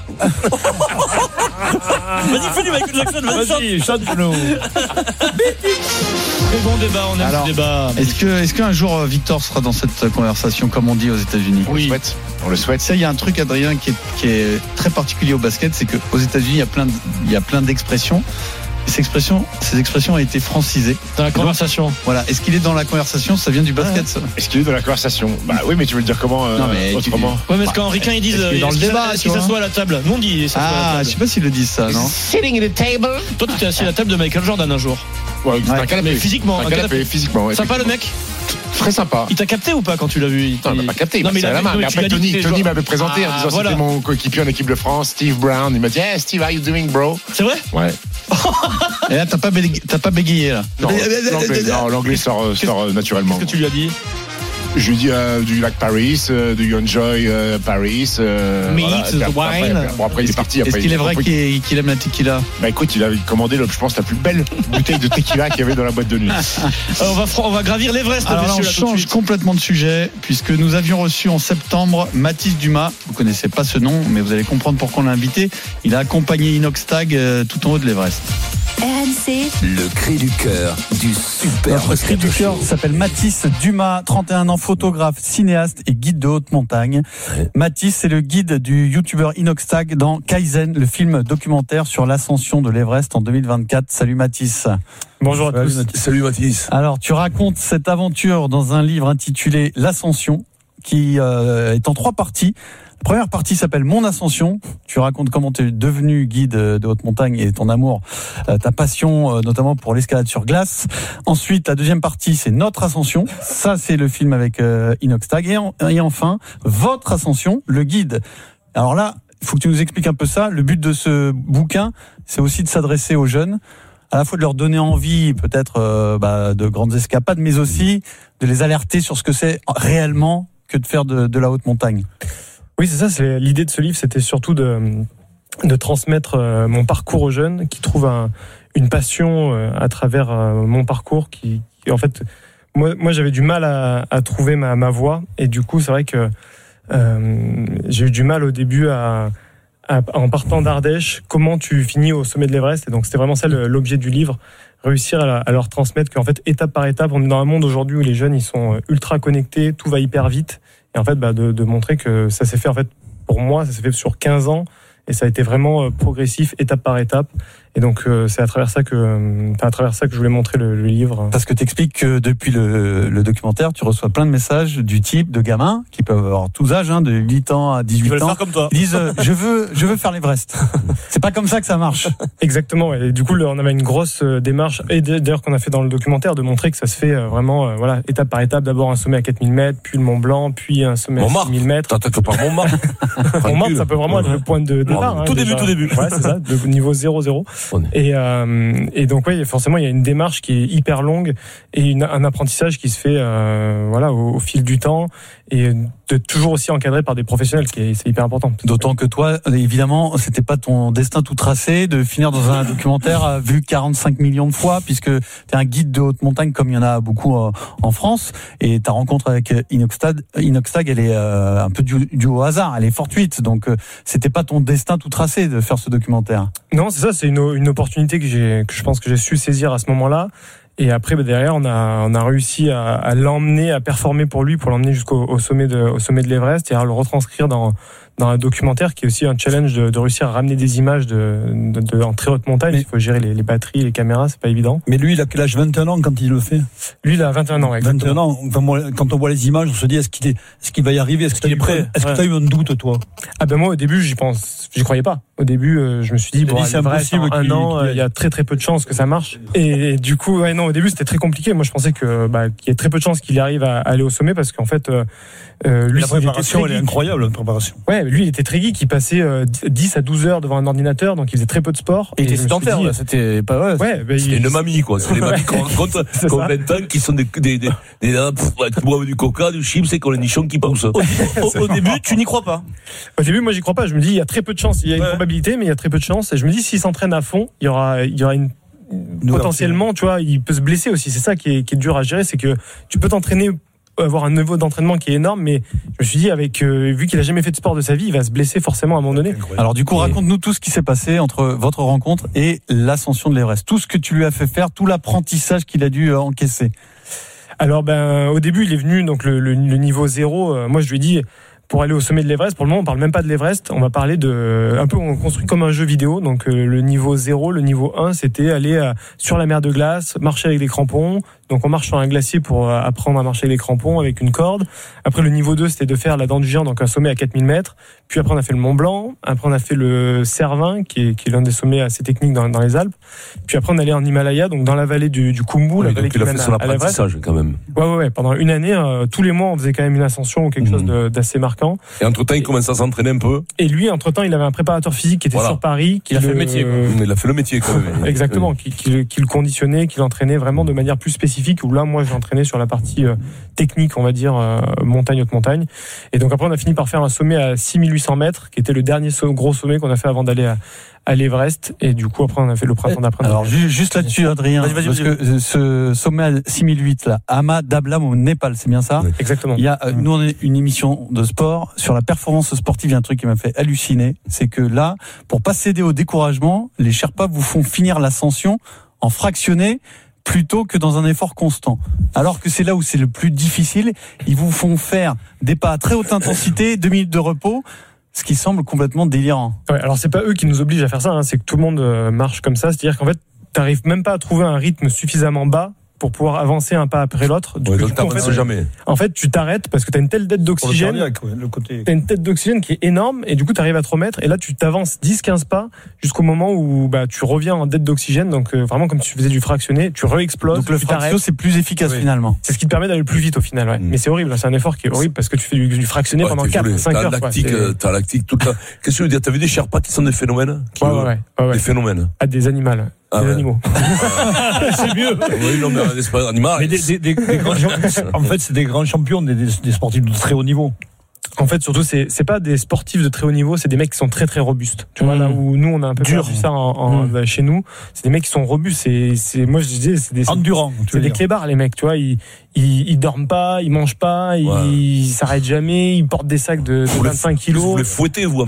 Vas-y, fais du Michael Jackson, vas-y, chante-nous. Très bon débat, on aime alors, ce débat. Est-ce que, est-ce qu'un jour Victor sera dans cette conversation, comme on dit aux États-Unis? On oui. le souhaite. On le souhaite. Ça, il y a un truc, Adrien, qui est, qui est très particulier au basket, c'est qu'aux États-Unis, il y a plein, de, il y a plein d'expressions. Et ces expressions, ces expressions ont été francisées. Dans la conversation. Donc, voilà. Est-ce qu'il est dans la conversation? Ça vient du basket, ça. Est-ce qu'il est dans la conversation? Bah oui, mais tu veux le dire comment euh, non, mais autrement tu... Ouais, mais est-ce qu'en ricain ils disent dans le débat, est-ce qu'il s'assoit à la table? Non, on dit. Ah, je sais pas s'ils le disent ça, non? Sitting at the table. Toi, tu t'es assis à la table de Michael Jordan un jour. Ouais, c'est ouais. un canapé. Mais physiquement, un canapé, canapé. Physiquement. Ouais, sympa le mec. Très sympa. Il t'a capté ou pas quand tu l'as vu? Non, il m'a pas capté. Non, mais il a la main. Mais après, Tony, Tony m'avait présenté en disant c'était mon coéquipier en équipe de France, Steve Brown. Il m'a dit, hey Steve, how you doing, bro? C'est vrai? Ouais. Et là, t'as pas, bégayé, t'as pas bégayé, là. Non, l'anglais, non, l'anglais sort, sort naturellement. Qu'est-ce que tu lui as dit? Je lui dis euh, du lac Paris, euh, do you enjoy euh, Paris euh, Meat, voilà. Après, wine. Après, bon, après il est parti. Est-ce après, qu'il il, est vrai après, qu'il, qu'il aime la tequila? Bah écoute, il a commandé, le, je pense, la plus belle bouteille de tequila qu'il y avait dans la boîte de nuit. on, va, on va gravir l'Everest. Alors là, on là, change complètement de sujet, puisque nous avions reçu en septembre Mathis Dumas. Vous connaissez pas ce nom, mais vous allez comprendre pourquoi on l'a invité. Il a accompagné Inoxtag euh, tout en haut de l'Everest. R M C. Le cri du cœur du super. Notre cri du cœur s'appelle Mathis Dumas, trente et un ans, photographe, cinéaste et guide de haute montagne. Ouais. Mathis, c'est le guide du youtubeur Inoxtag dans Kaizen, le film documentaire sur l'ascension de l'Everest en deux mille vingt-quatre. Salut Mathis. Bonjour à Salut, tous. Mathis. Salut Mathis. Alors, tu racontes cette aventure dans un livre intitulé L'Ascension, qui euh, est en trois parties. La première partie s'appelle Mon Ascension. Tu racontes comment tu es devenu guide de haute montagne et ton amour, ta passion notamment pour l'escalade sur glace. Ensuite, la deuxième partie, c'est Notre Ascension. Ça, c'est le film avec euh, Inoxtag. Et, en, et enfin, Votre Ascension, le guide. Alors là, il faut que tu nous expliques un peu ça. Le but de ce bouquin, c'est aussi de s'adresser aux jeunes, à la fois de leur donner envie peut-être euh, bah, de grandes escapades, mais aussi de les alerter sur ce que c'est réellement que de faire de, de la haute montagne. Oui, c'est ça. C'est l'idée de ce livre, c'était surtout de de transmettre euh, mon parcours aux jeunes qui trouvent un, une passion euh, à travers euh, mon parcours. Qui, qui en fait, moi, moi, j'avais du mal à, à trouver ma, ma voie, et du coup, c'est vrai que euh, j'ai eu du mal au début à, à en partant d'Ardèche, comment tu finis au sommet de l'Everest. Et donc, c'était vraiment ça le, l'objet du livre. Réussir à, à leur transmettre qu'en fait, étape par étape, on est dans un monde aujourd'hui où les jeunes, ils sont ultra connectés, tout va hyper vite. Et en fait, bah, de, de montrer que ça s'est fait, en fait, pour moi, ça s'est fait sur quinze ans. Et ça a été vraiment progressif, étape par étape. Et donc, euh, c'est à travers ça que, euh, à travers ça que je voulais montrer le, le livre. Parce que t'expliques que depuis le, le documentaire, tu reçois plein de messages du type de gamins qui peuvent avoir tous âges, hein, de huit ans à dix-huit ans. Ils veulent faire comme toi. Ils disent, euh, je veux, je veux faire l'Everest. C'est pas comme ça que ça marche. Exactement. Et du coup, on avait une grosse démarche, et d'ailleurs qu'on a fait dans le documentaire, de montrer que ça se fait vraiment, euh, voilà, étape par étape. D'abord un sommet à quatre mille mètres, puis le Mont Blanc, puis un sommet à six mille mètres. T'attaques pas Montmartre. Montmartre, ça peut vraiment être le point de départ. Hein, tout déjà. début, tout début. Ouais, c'est ça, de niveau zéro zéro. Et, euh, et donc, oui, forcément, il y a une démarche qui est hyper longue et une, un apprentissage qui se fait, euh, voilà, au, au fil du temps, et de toujours aussi encadré par des professionnels, qui est, c'est hyper important. D'autant que toi, évidemment, c'était pas ton destin tout tracé de finir dans un documentaire vu quarante-cinq millions de fois, puisque t'es un guide de haute montagne comme il y en a beaucoup euh, en France, et ta rencontre avec Inoxtag, Inoxtag, elle est euh, un peu du, du au hasard, elle est fortuite, donc euh, c'était pas ton destin tout tracé de faire ce documentaire. Non, c'est ça, c'est une, une opportunité que j'ai, que je pense que j'ai su saisir à ce moment-là. Et après, bah, derrière, on a, on a réussi à, à l'emmener, à performer pour lui, pour l'emmener jusqu'au au sommet de, au sommet de l'Everest, et à le retranscrire dans, dans un documentaire qui est aussi un challenge de, de réussir à ramener des images de, de, de en très haute montagne. Mais il faut gérer les, les batteries, les caméras, c'est pas évident. Mais lui, il a quel âge? vingt et un ans quand il le fait? Lui, il a vingt et un ans, exactement. vingt et un ans. Enfin, moi, quand on voit les images, on se dit, est-ce qu'il est, est-ce qu'il va y arriver? Est-ce qu'il est prêt? Est-ce ouais. que tu as eu un doute, toi? Ah ben, moi, au début, j'y pense, j'y croyais pas. Au début, euh, je me suis dit, bon, c'est impossible, en un an, il y a très très peu de chances que ça marche. Et, et du coup, ouais, non, au début, c'était très compliqué. Moi, je pensais que, bah, qu'il y a très peu de chances qu'il arrive à, à aller au sommet, parce qu'en fait, euh, euh, lui, la préparation, elle est incroyable, la préparation. Ouais, lui, il était très geek, il passait euh, dix à douze heures devant un ordinateur, donc il faisait très peu de sport. Et il était sédentaire, là, c'était pas vrai. Ouais, bah, c'était il... une mamie, quoi. C'est les mamies qu'on rencontre, qui ont vingt ans, qui sont des, des, des, des, des qui boivent du coca, du chips, et qui ont les nichons qui poussent. Au, au, au début, tu n'y crois pas? Au début, moi, j'y crois pas. Je me dis, il y a très peu de chance. Il y a une ouais. probabilité, mais il y a très peu de chance. Et je me dis, s'il s'entraîne à fond, il y aura, il y aura une, Nous potentiellement, tu vois, il peut se blesser aussi. C'est ça qui est, qui est dur à gérer, c'est que tu peux t'entraîner, avoir un niveau d'entraînement qui est énorme, mais je me suis dit, avec euh, vu qu'il a jamais fait de sport de sa vie, il va se blesser forcément à un moment donné. Alors du coup, raconte-nous tout ce qui s'est passé entre votre rencontre et l'ascension de l'Everest, tout ce que tu lui as fait faire, tout l'apprentissage qu'il a dû euh, encaisser. Alors ben, au début, il est venu donc le, le, le niveau zéro. Euh, moi, je lui ai dit, pour aller au sommet de l'Everest, pour le moment, on parle même pas de l'Everest. On va parler de, un peu, on construit comme un jeu vidéo. Donc, euh, le niveau zéro, le niveau un, c'était aller euh, sur la mer de glace, marcher avec des crampons. Donc, on marche sur un glacier pour euh, apprendre à marcher avec des crampons, avec une corde. Après, le niveau deux, c'était de faire la dent du géant, donc un sommet à quatre mille mètres. Puis après, on a fait le Mont Blanc. Après, on a fait le Cervin, qui est, qui est l'un des sommets assez techniques dans, dans les Alpes. Puis après, on allait en Himalaya, donc dans la vallée du, du Khumbu, oui, la vallée qui mène à, à l'Everest. Quand même. Ouais, ouais, ouais. Pendant une année, euh, tous les mois, on faisait quand même une ascension ou quelque mmh. chose de, d'assez marquant. Et entre-temps, il commençait à s'entraîner un peu. Et lui, entre-temps, il avait un préparateur physique qui était voilà. sur Paris. Qui il a le... fait le métier, quoi. Il a fait le métier, quand même. Exactement. Qui, qui, qui le conditionnait, qui l'entraînait vraiment de manière plus spécifique, où là, moi, je l'entraînais sur la partie euh, technique, on va dire, euh, montagne, haute montagne. Et donc après, on a fini par faire un sommet à six mille huit cents mètres, qui était le dernier so- gros sommet qu'on a fait avant d'aller à, à l'Everest. Et du coup, après, on a fait le printemps d'après. Alors, juste là-dessus, Adrien, vas-y, vas-y, parce vas-y. que ce sommet à six mille huit, là, Ama Dablam au Népal, c'est bien ça? Oui. Exactement. Il y a, euh, nous, on est une émission de sport. Sur la performance sportive, il y a un truc qui m'a fait halluciner. C'est que là, pour pas céder au découragement, les Sherpas vous font finir l'ascension en fractionné plutôt que dans un effort constant. Alors que c'est là où c'est le plus difficile. Ils vous font faire des pas à très haute intensité, deux minutes de repos, ce qui semble complètement délirant. Ouais, alors c'est pas eux qui nous obligent à faire ça, hein, c'est que tout le monde euh, marche comme ça. C'est-à-dire qu'en fait, t'arrives même pas à trouver un rythme suffisamment bas pour pouvoir avancer un pas après l'autre. Ouais, donc coup, en, fait, jamais. en fait, tu t'arrêtes parce que t'as une telle dette d'oxygène. Le cardiaque, ouais, le côté... T'as une tête d'oxygène qui est énorme et du coup, t'arrives à te remettre et là, tu t'avances dix quinze pas jusqu'au moment où bah, tu reviens en dette d'oxygène. Donc, euh, vraiment, comme si tu faisais du fractionné, tu re-exploses. Donc, le fractionné, c'est plus efficace oui. finalement. C'est ce qui te permet d'aller plus vite au final, ouais. Mmh. Mais c'est horrible, c'est un effort qui est horrible parce que tu fais du, du fractionné ouais, pendant quatre cinq heures. Lactique, quoi, t'as lactique tout le temps. Qu'est-ce que tu veux dire? T'as vu des Sherpas qui sont des phénomènes? Qui, ouais, ouais, ouais, ouais. Des phénomènes. Ah, des animaux. Ah des ouais. animaux. C'est mieux. Oui, non, mais un espèce d'animal. Mais des, des, des, des grands, en fait, c'est des grands champions, des, des sportifs de très haut niveau. En fait, surtout, c'est c'est pas des sportifs de très haut niveau, c'est des mecs qui sont très très robustes. Tu vois, mmh. là où nous on a un peu dur perdu ça en, en, mmh. chez nous, c'est des mecs qui sont robustes. C'est c'est moi je disais c'est des endurants. C'est des clébards les mecs. Tu vois, ils ils, ils dorment pas, ils mangent pas, ils, ouais. ils s'arrêtent jamais, ils portent des sacs de, de vingt-cinq kilos. Vous les fouettez vous.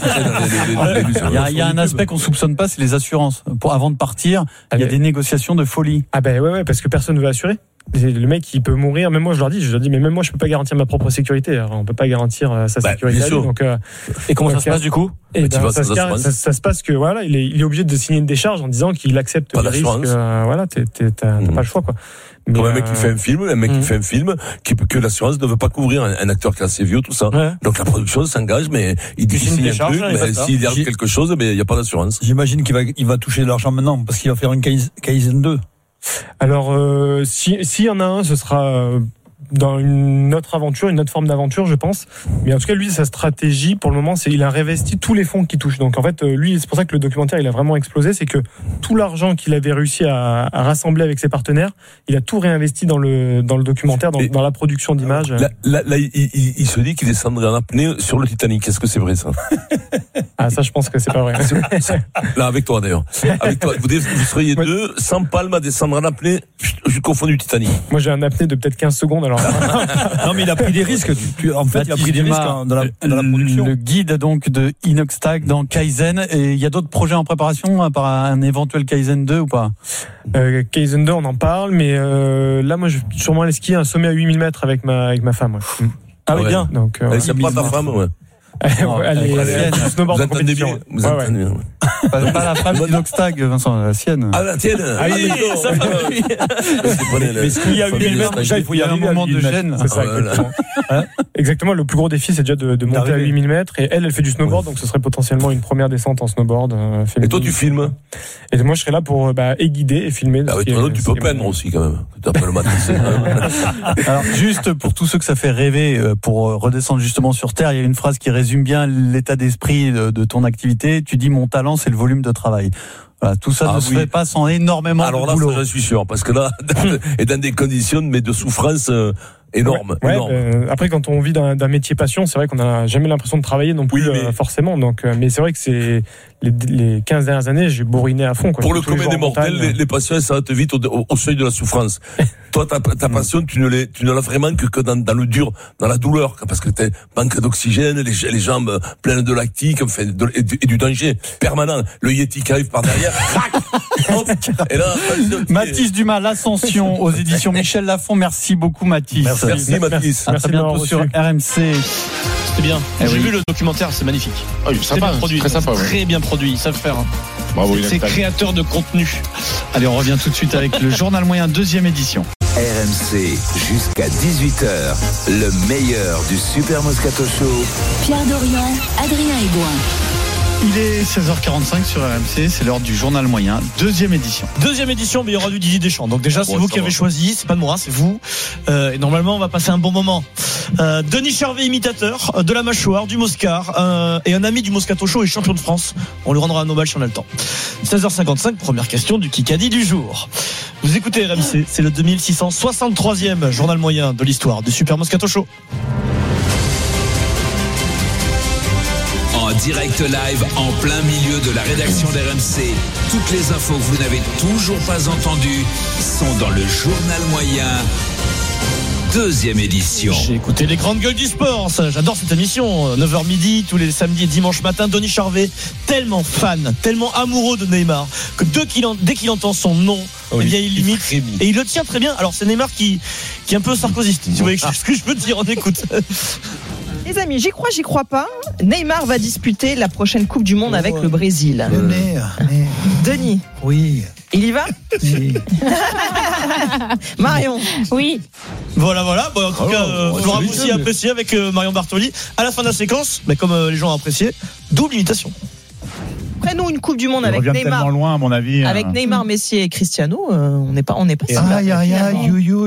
Il y a, il y a un aspect qu'on soupçonne pas, c'est les assurances. Pour avant de partir, il y a des négociations de folie. Ah ben ouais ouais parce que personne ne veut assurer. Le mec il peut mourir, même moi je leur dis, je leur dis mais même moi je peux pas garantir ma propre sécurité. Alors, on peut pas garantir euh, sa bah, sécurité. Donc, euh, et comment donc, ça se passe du coup et ben, ça, se ça, ça se passe que voilà, il est, il est obligé de signer une décharge en disant qu'il accepte pas les risques. Euh, voilà, t'es, t'es, t'as, mmh. t'as pas le choix quoi. Mais Comme euh... un mec qui fait un film, un mec mmh. qui fait un film, qui, que l'assurance ne veut pas couvrir un, un acteur qui est assez vieux, tout ça. Ouais. Donc la production s'engage, mais il dit signe un truc, mais s'il y a quelque chose, mais il n'y a pas d'assurance. J'imagine qu'il va, il va toucher de l'argent maintenant parce qu'il va faire une Kaizen deux. Alors, euh, si s'il y en a un, ce sera euh, dans une autre aventure, une autre forme d'aventure, je pense. Mais en tout cas, lui, sa stratégie, pour le moment, c'est il a réinvesti tous les fonds qu'il touche. Donc, en fait, lui, c'est pour ça que le documentaire, il a vraiment explosé. C'est que tout l'argent qu'il avait réussi à, à rassembler avec ses partenaires, il a tout réinvesti dans le dans le documentaire, dans, dans la production d'images. Là, là, là il, il, il se dit qu'il descendrait en apnée sur le Titanic. Est-ce que c'est vrai ça? Ah, ça, je pense que c'est pas vrai. Là, avec toi d'ailleurs. Avec toi, vous, vous seriez ouais. deux, sans palme à descendre en apnée jusqu'au fond du Titanic. Moi, j'ai un apnée de peut-être quinze secondes. Alors. Non, mais il a pris des risques. Tu, tu, en fait, Baptiste, il a pris des risques dans la, dans la production. Le guide donc de Inoxtag dans Kaizen. Et il y a d'autres projets en préparation à part un éventuel Kaizen deux ou pas? euh, Kaizen deux, on en parle, mais euh, là, moi, je vais sûrement aller skier un sommet à huit mille mètres avec ma avec ma femme. Ouais. Ah oui, ouais. bien. Donc, euh, elle s'appelle pas ta femme, ouais. Non, elle est, elle est snowboard vous entendez bien, vous entendez bien. Ouais, ouais. Pas, pas la femme d'Inoxtag, Vincent, la sienne. Ah, la tienne. Ah oui, ça va, oui. Mais ce qu'il y a eu mille mètres, déjà, il faut y avoir un moment de gêne. C'est ça, exactement. Hein? Exactement, le plus gros défi, c'est déjà de, de monter à huit mille mètres. Et elle, elle fait du snowboard, donc ce serait potentiellement une première descente en snowboard. Euh, et toi, tu filmes? Et moi, je serais là pour bah, et guider et filmer. Ah oui, toi, tu peux peindre aussi, quand même. Tu t'appelles matricé. Alors, juste pour tous ceux que ça fait rêver, pour redescendre justement sur Terre, il y a une phrase qui résume bien l'état d'esprit de, de ton activité. Tu dis, mon talent, c'est le volume de travail. Voilà, tout ça ah, ne oui. se fait pas sans énormément Alors de boulot. Alors là, je suis sûr, parce que là, et dans des conditions mais de souffrance euh, énormes. Ouais, énorme. Ouais, euh, après, quand on vit d'un, d'un métier passion, c'est vrai qu'on n'a jamais l'impression de travailler non plus, oui, mais... euh, forcément. Donc, euh, mais c'est vrai que c'est les, les quinze dernières années, j'ai bourriné à fond. Quoi. Pour le commun des mortels, les, les passions, ça te vite au, au, au seuil de la souffrance. Toi, ta, ta passion, tu ne, l'es, tu ne l'as vraiment que, que dans, dans le dur, dans la douleur, parce que t'es manque d'oxygène, les, les jambes pleines de lactique, enfin, de, et, du, et du danger permanent. Le Yeti qui arrive par derrière, hop, et là, Mathis Dumas, l'ascension aux éditions Michel Lafon. Merci beaucoup, Mathis. Merci, merci Mathis. À très bientôt sur R M C. C'était bien. Eh J'ai oui. vu le documentaire, c'est magnifique. Oh, il est sympa, bien produit, très sympa. Ouais. Très bien produit, ils savent faire. Hein. Bravo, c'est créateur de contenu. Allez, on revient tout de suite avec le Journal Moyen, deuxième édition. R M C jusqu'à dix-huit heures, le meilleur du Super Moscato Show. Pierre Dorian, Adrien Aigouin. Il est seize heures quarante-cinq sur R M C, c'est l'heure du Journal Moyen, deuxième édition. Deuxième édition, mais il y aura du Didier Deschamps. Donc déjà, c'est ouais, vous qui avez va. choisi, c'est pas moi, c'est vous. Euh, et normalement, on va passer un bon moment. Euh, Denis Charvet, imitateur de la mâchoire, du Moscar, euh, et un ami du Moscato Show et champion de France. On lui rendra un Nobel si on a le temps. seize heures cinquante-cinq, première question du Kikadi du jour. Vous écoutez R M C, c'est le deux mille six cent soixante-troisième Journal Moyen de l'histoire du Super Moscato Show. En direct live, en plein milieu de la rédaction d'R M C. Toutes les infos que vous n'avez toujours pas entendues sont dans le Journal Moyen, deuxième édition. J'ai écouté les grandes gueules du sport, ça, j'adore cette émission. neuf heures midi, tous les samedis et dimanches matin. Denis Charvet, tellement fan, tellement amoureux de Neymar, que dès qu'il, en, dès qu'il entend son nom, oh, eh bien, il limite. Et il le tient très bien. Alors, c'est Neymar qui, qui est un peu sarkozyste, si vous voyez ce que je veux dire, on écoute. Les amis, j'y crois, j'y crois pas. Neymar va disputer la prochaine Coupe du Monde oh, avec le Brésil. Le nerf, nerf. Denis. Oui. Il y va Oui. Marion. Oui. Voilà, voilà. Bon, en tout oh, cas, euh, ouais, on aura c'est aussi bien, apprécié avec euh, Marion Bartoli. À la fin de la séquence, mais comme euh, les gens ont apprécié, double imitation. Après nous, une Coupe du Monde Il avec revient Neymar. tellement loin, à mon avis. Avec hein. Neymar, Messi et Cristiano, euh, on n'est pas, on n'est pas. Aïe, aïe, aïe, you, you.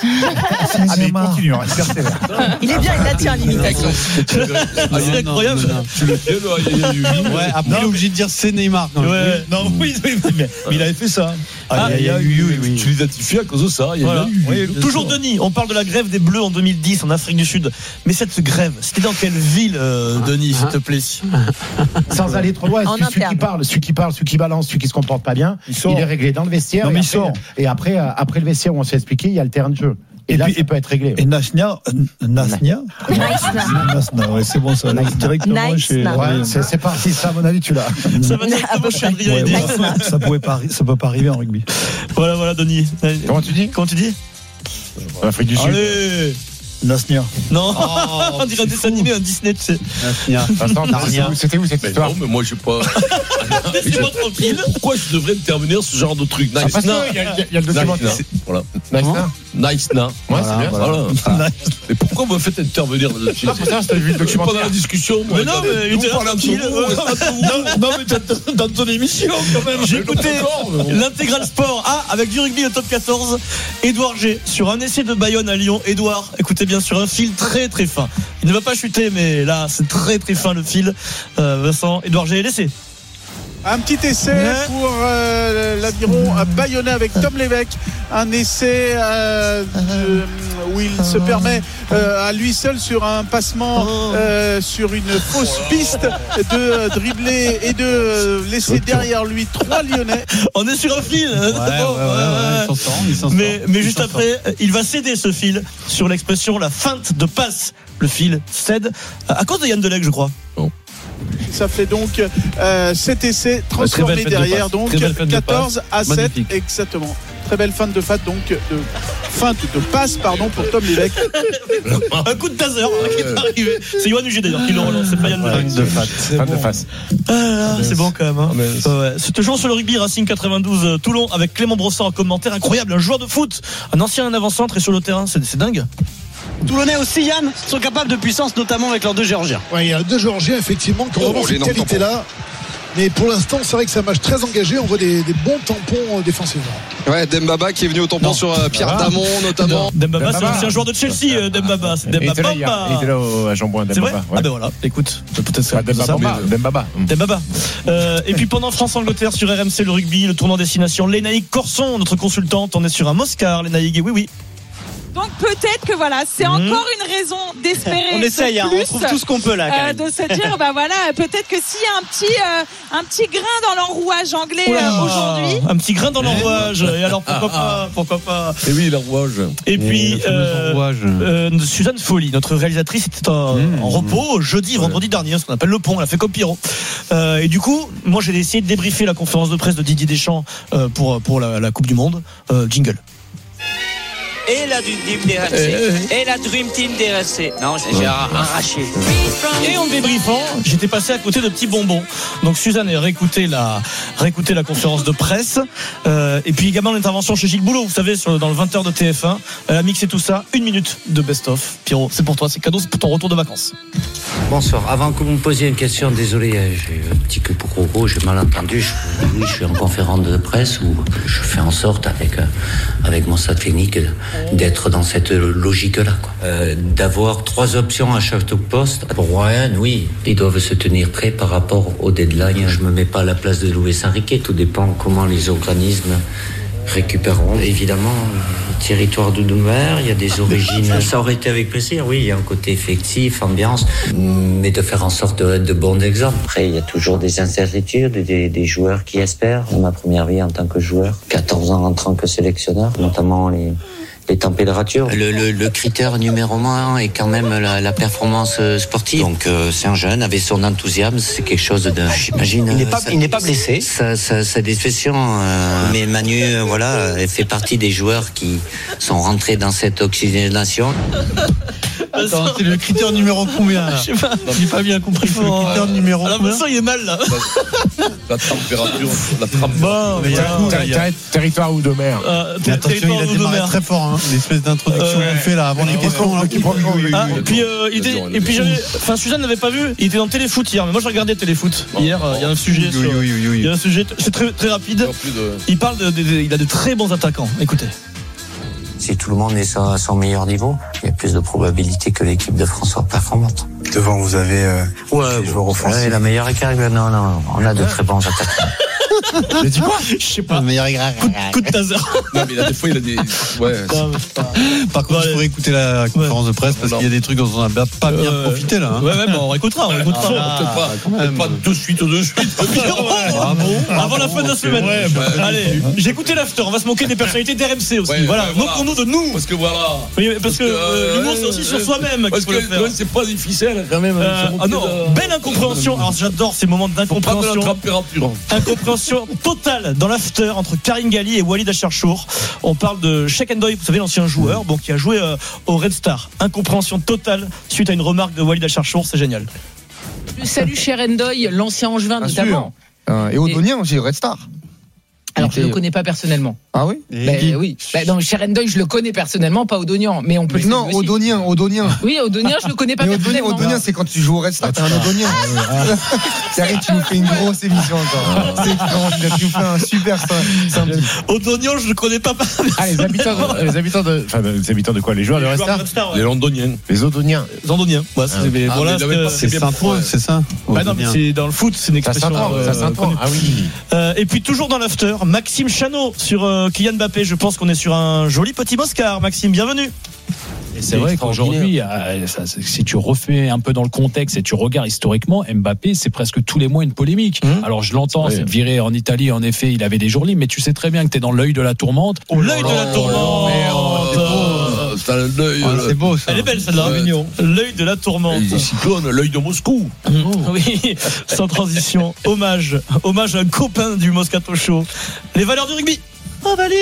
Ah, mais il continue, hein, persévère. Il est bien, il la tient l'imitation. C'est incroyable. Tu le tiens, là, il y a eu. Ouais, après, il est obligé de dire c'est Neymar. Non, ouais. Non, oui, oui, mais, mais il avait fait ça. Ah, il y a eu, tu l'identifies à cause de ça. Il y a Voilà. eu. Oui, toujours Denis, on parle de la grève des Bleus en deux mille dix en Afrique du Sud. Mais cette grève, c'était dans quelle ville, euh, Denis, s'il te plaît? Sans aller trop loin, En celui, celui qui interne. parle, celui qui parle, celui qui balance, celui qui se comporte pas bien, Il il, sort. est réglé dans le vestiaire. Non, et mais il après, sort. Et après, euh, après le vestiaire où on s'est expliqué, il y a le terrain de jeu. Et, Et là, puis- ça peut être réglé. Et Nasnia, euh, Nasnia Nasnia, ouais, c'est bon ça. Directement Nice, chez. Nasnia. Ouais, c'est, c'est parti, ça, à mon avis, tu l'as. Ça va directement chez Adrien Ouais, Aidé. ouais, ça pouvait pas, arri- ça peut pas arriver en rugby. Voilà, voilà, Denis. Comment tu dis Comment tu dis? En Afrique du Sud. Allez. Nasnia. Non, on dirait un dessin animé, un Disney, tu sais. Attends, Narnia. c'était où cette Mais histoire non, mais moi, je sais pas. Laissez-moi tranquille. Pourquoi je devrais intervenir sur ce genre de truc? Ah, Nice, parce na. qu'il y, a- il y a le documentaire. Nice, na. Voilà. Nice, na. Nice, na. Ouais, c'est bien. Voilà. Voilà. Mais pourquoi vous me faites intervenir là-dessus? Ah, pour ça, c'était vu le Je suis pas dans documentaire. la discussion. moi. Mais non, mais il Vous était parlez entre tranquille. vous, restez entre vous. Non, non, mais t'as- dans ton émission, quand même. J'ai écouté l'intégral sport. Ah, avec du rugby au top quatorze. Édouard G. Sur un essai de Bayonne à Lyon. Édouard, écoutez bien, sur un fil très très fin. Il ne va pas chuter, mais là, c'est très très fin le fil. Euh, Vincent, Édouard G. L'essai. Un petit essai pour euh, l'aviron bayonnais avec Tom Lévesque. Un essai euh, de- où il se permet euh, à lui seul sur un passement euh, sur une fausse piste de euh, dribbler et de euh, laisser derrière lui trois Lyonnais. On est sur un fil. Ouais, ouais, ouais, ouais, il s'en sort, il s'en sort. Mais, mais Il juste s'en après, il va céder ce fil sur l'expression la feinte de passe. Le fil cède à cause de Yann Delec, je crois. Ça fait donc euh, cet essai transformé fête de derrière, passe. donc Très belle fête de quatorze à passe. sept, Magnifique. exactement. Très belle feinte de fat, donc de feinte de passe, pardon, pour Tom Lévesque. Un coup de taser hein, qui est arrivé. C'est Yoann Huget d'ailleurs qui le relance, c'est pas Yann Delec. de face. Fan de face. Ah là, c'est bon quand même. Hein. Ouais. C'est toujours sur le rugby Racing quatre-vingt-douze euh, Toulon avec Clément Brossard en commentaire. Incroyable, un joueur de foot, un ancien avant-centre et sur le terrain, c'est, c'est dingue. Toulonnais aussi, Yann, sont capables de puissance, notamment avec leurs deux Géorgiens. Ouais, il y a deux Géorgiens, effectivement, qui ont Oh, vraiment les cette noms de qualité-là. Mais pour l'instant, c'est vrai que c'est un match très engagé. On voit des, des bons tampons euh, défensivement. Ouais, Dembaba qui est venu au tampon sur euh, Pierre Voilà. Damon notamment. Dembaba, c'est un ancien joueur de Chelsea, euh, Dembaba. C'est Il était là, hier. Dembaba. Il était là au- à Jean-Bouin, C'est vrai Dembaba. Ah ben voilà, écoute, peut-être ça. Ah, Dembaba, ça, Bamba, mais- Dembaba. Dembaba. Euh, et puis pendant France-Angleterre sur R M C, le rugby, le tournoi destination, Lénaïque Corson, notre consultante, on est sur un Moscar, Lénaïque, oui, oui. Donc peut-être que voilà, c'est Mmh. encore une raison d'espérer. On essaye, hein, plus, on trouve tout ce qu'on peut là. Quand euh, même. de se dire, bah voilà, peut-être que s'il y a un petit, euh, un petit grain dans l'enrouage anglais Oula, euh, aujourd'hui. un petit grain dans l'enrouage. Et alors pourquoi pas, pourquoi pas. Et oui, l'enrouage. Et puis, le fameux euh, enrouage. euh, Suzanne Folly, notre réalisatrice, était en, Mmh. en repos jeudi, vendredi dernier, ce qu'on appelle le pont. Elle a fait comme Pierrot. Euh, et du coup, moi, j'ai essayé de débriefer la conférence de presse de Didier Deschamps euh, pour pour la, la Coupe du Monde. Euh, jingle. Et la Dream Team des R M C. Et la Dream Team des R M C. Non, j'ai arraché. Et en débriefant, j'étais passé à côté de petits bonbons. Donc Suzanne a réécouté la, réécouté la conférence de presse. Euh, et puis également l'intervention chez Gilles Boulot, vous savez, sur, dans le vingt heures de T F un. Elle a mixé tout ça, une minute de best-of. Pierrot, c'est pour toi, c'est cadeau, c'est pour ton retour de vacances. Bonsoir. Avant que vous me posiez une question, désolé, j'ai eu un petit coup pour gros, j'ai mal entendu. Je, oui, je suis en conférence de presse où je fais en sorte, avec, euh, avec mon staff technique, d'être dans cette logique-là, quoi. Euh, d'avoir trois options à chaque poste. Pour Ryan, oui, ils doivent se tenir prêts par rapport au deadline. Je me mets pas à la place de Luis Enrique. Tout dépend comment les organismes récupéreront. Évidemment, le territoire de Doumer, il y a des origines. Ça aurait été avec plaisir, oui. Il y a un côté effectif, ambiance, mais de faire en sorte de être de bons exemples. Après, il y a toujours des incertitudes, des, des joueurs qui espèrent. Ma première vie en tant que joueur, quatorze ans en tant que sélectionneur, notamment les les températures. Le, le, le critère numéro un est quand même la, la performance sportive. Donc euh, c'est un jeune avec son enthousiasme, c'est quelque chose de, j'imagine. Il n'est pas, ça, il n'est pas blessé. Ça, ça, ça des questions. Euh, mais Manu, euh, voilà, elle fait partie des joueurs qui sont rentrés dans cette oxygénation. Attends, c'est le critère numéro combien là? Je sais pas. J'ai pas bien compris. C'est le critère numéro Alors, combien? ça, il est mal là. La température, la trame. Bon, Mais il y a tout, là, il y a- Territoire ou de mer. Euh, Mais attention, territoire il a ou de démarré mer. très fort, hein. L'espèce d'introduction Euh, qu'il fait là avant les questions. là. Ah, et puis, euh, il était, et puis j'avais, enfin, Suzanne n'avait pas vu, il était dans Téléfoot hier, mais moi j'ai regardé Téléfoot hier, euh, il y a un sujet sur, il y a un sujet, c'est très, très rapide. Il parle de, de- de- il a de très bons attaquants, écoutez. Si tout le monde est à son meilleur niveau, il y a plus de probabilité que l'équipe de France soit performante. Devant, vous avez euh, Ouais, les joueurs offensifs. ouais, la meilleure écart, non, non, on a de très bons attaquants. J'ai dit quoi? Je sais pas. Meilleur Coup, de- coup de taser. Non, mais là, des fois, il a des. Ouais. Par contre, il faudrait écouter la conférence de presse parce qu'il y a des trucs dont on n'a pas bien Euh, profité là. hein. Ouais, ouais, bon, on écoutera, on écoutera. Ah, Peut-être pas, peut-être pas de suite, de suite. Avant la fin de la semaine. Ouais, bah, Allez, j'ai écouté l'after. On va se moquer des personnalités d'R M C aussi. Ouais, voilà, ouais, voilà. moquons-nous de nous. Parce que voilà. Oui, parce que euh, l'humour, c'est euh, aussi sur euh, soi-même Parce qu'il faut que le faire. ouais, c'est pas difficile quand même. Euh, ah non, belle incompréhension. Alors j'adore ces moments Prendre la d'incompréhension. température. Incompréhension totale dans l'after entre Karim Ghali et Walid Acharchour. On parle de Sheikh Ndoye, vous savez, l'ancien joueur, bon, qui a joué euh, au Red Star. Incompréhension totale suite à une remarque de Walid Acharchour, c'est génial. Salut cher Ndoye, l'ancien Angevin Bien notamment. sûr. Euh, et Odonien aussi, Red Star. Alors je était- le connais pas personnellement. Ah oui Ben oui. Ben non, cher Ndoye, je le connais personnellement, pas Odonian, mais on peut le Non, saluer aussi. Odonien, Odonien. Oui, Odonien, je le connais pas Mais Odonien, personnellement. Odonien, c'est quand tu joues au Red Star, t'es un Odonien. Thierry, tu nous fais une grosse émission encore. C'est quand tu nous fais un super samedi. Odonian, je le connais pas. Ah, les habitants de, les habitants de, enfin, les habitants de quoi? Les joueurs de Red Star? Les Londoniens. Les Odoniens. Les Londoniens. Ouais, c'est, mais Ah, voilà, mais il avait pas- c'est, C'est Saint-Ouen, c'est ça? Bah non, mais c'est dans le foot, c'est une Ça expression. s'entend, euh, ça s'entend. connue. Ah oui. Euh, et puis toujours dans l'after, Maxime Chanot sur euh, Kylian Mbappé. Je pense qu'on est sur un joli petit Moscar. Maxime, bienvenue. Et c'est vrai qu'aujourd'hui, euh, ça, c'est- si tu refais un peu dans le contexte et tu regardes historiquement, Mbappé, c'est presque tous les mois une polémique. Alors je l'entends, Oui. cette virée en Italie, en effet, il avait des jours libres, mais tu sais très bien que tu es dans l'œil de la tourmente. L'œil de la tourmente. Oh, c'est un œil. Ah, c'est beau ça. Elle est belle celle-là. Ouais. Mignon. L'œil de la tourmente. Les cyclones, l'œil de Moscou. Oui, sans transition. Hommage, hommage à un copain du Moscato Show. Les valeurs du rugby. Ovalie,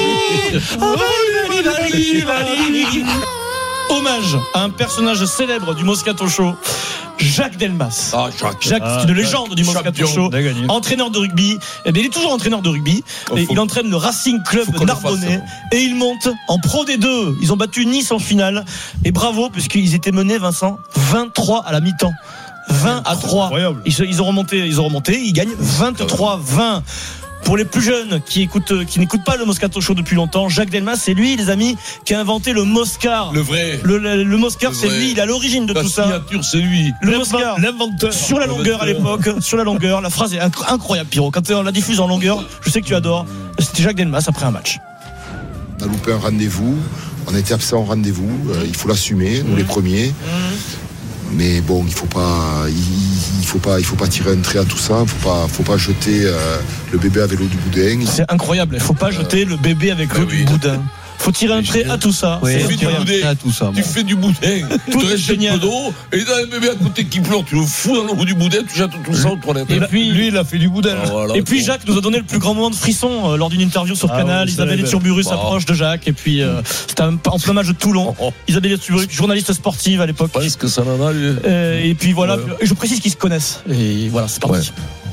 Ovalie, Ovalie, Ovalie. Hommage à un personnage célèbre du Moscato Show. Jacques Delmas. Ah, Jacques. Jacques, Ah, c'est une légende du Moscato Show. Entraîneur de rugby. Eh bien, il est toujours entraîneur de rugby. Oh, et faut- il entraîne le Racing Club faut qu'on le Narbonnais. fasse, Et il monte en Pro D deux. Ils ont battu Nice en finale. Et bravo, puisqu'ils étaient menés, Vincent, vingt-trois à la mi-temps. vingt à trois. Ils, se- ils ont remonté, ils ont remonté. Ils gagnent vingt-trois vingt. Pour les plus jeunes qui écoutent, qui n'écoutent pas le Moscato Show depuis longtemps, Jacques Delmas, c'est lui, les amis, qui a inventé le Moscar. Le vrai. Le, le, le Moscar, Le c'est vrai. lui, il est à l'origine de La tout ça. signature, c'est lui. Le Moscar, l'inventeur. sur la longueur à l'époque, sur la longueur, la phrase est inc- incroyable, Pierrot. Quand on la diffuse en longueur, je sais que tu adores. C'était Jacques Delmas après un match. On a loupé un rendez-vous, on a été absent au rendez-vous, euh, il faut l'assumer, nous les premiers. Mais bon, il faut pas, il, il faut pas, il faut pas tirer un trait à tout ça. Il faut pas, faut pas jeter euh, le bébé avec l'eau du boudin. C'est incroyable. Il faut pas jeter le bébé avec l'eau du boudin. Faut tirer un trait à tout ça. Tu C'est fais du incroyable. boudin, tout ça. tu fais du boudin, Tout tu est restes un génial. peu d'eau, et t'as un bébé à côté qui pleure, tu le fous dans l'eau du boudin, tu jettes tout ça aux toilettes. Et puis, Lui, il a fait du boudin. Ah, voilà, et puis bon. Jacques nous a donné le plus grand moment de frisson euh, lors d'une interview sur Ah Canal. oui, Isabelle c'est Eturburus belle. s'approche de Jacques et puis euh, c'était un- en plein match de Toulon. Isabelle Eturburus, journaliste sportive à l'époque. Est-ce que ça en a, lui Euh, et puis voilà, Ouais. et je précise qu'ils se connaissent. Et voilà, c'est parti.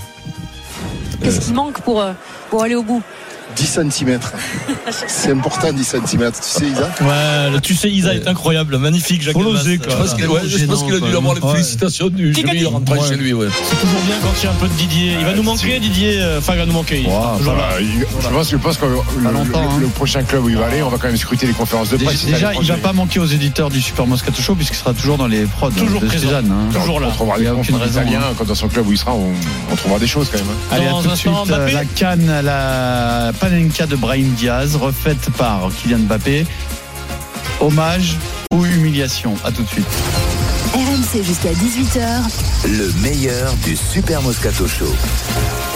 Qu'est-ce qui manque pour, euh, pour aller au bout? dix centimètres. C'est important, dix centimètres. Tu sais, Isa Ouais, le tu sais Isa est incroyable, magnifique Jacques Faut Delmas. l'oser, Je quoi. pense qu'il ouais, je pense qu'il a dû avoir les félicitations du jury rentrant chez lui. Ouais. C'est toujours bien quand il y a un peu de Didier. Il va nous manquer Didier, euh, enfin il va nous manquer. Il sera toujours là. Voilà, il- je pense, je pense que le, le- longtemps, hein. le prochain club où il va aller, on va quand même scruter les conférences de presse. Déjà, il va pas manquer aux éditeurs du Super Moscato Show puisqu'il sera toujours dans les prods Toujours de présent. Cézanne. hein. Toujours là. On trouvera Il y des a aucune conférences raison, italiens hein. quand dans son club où il sera, on, on trouvera des choses quand même. hein. Allez, à Dans tout un de suite, instant, euh, Mbappé. la canne, la Panenka de Brahim Diaz, refaite par Kylian Mbappé. Hommage ou humiliation? À tout de suite. R M C jusqu'à dix-huit heures. Le meilleur du Super Moscato Show.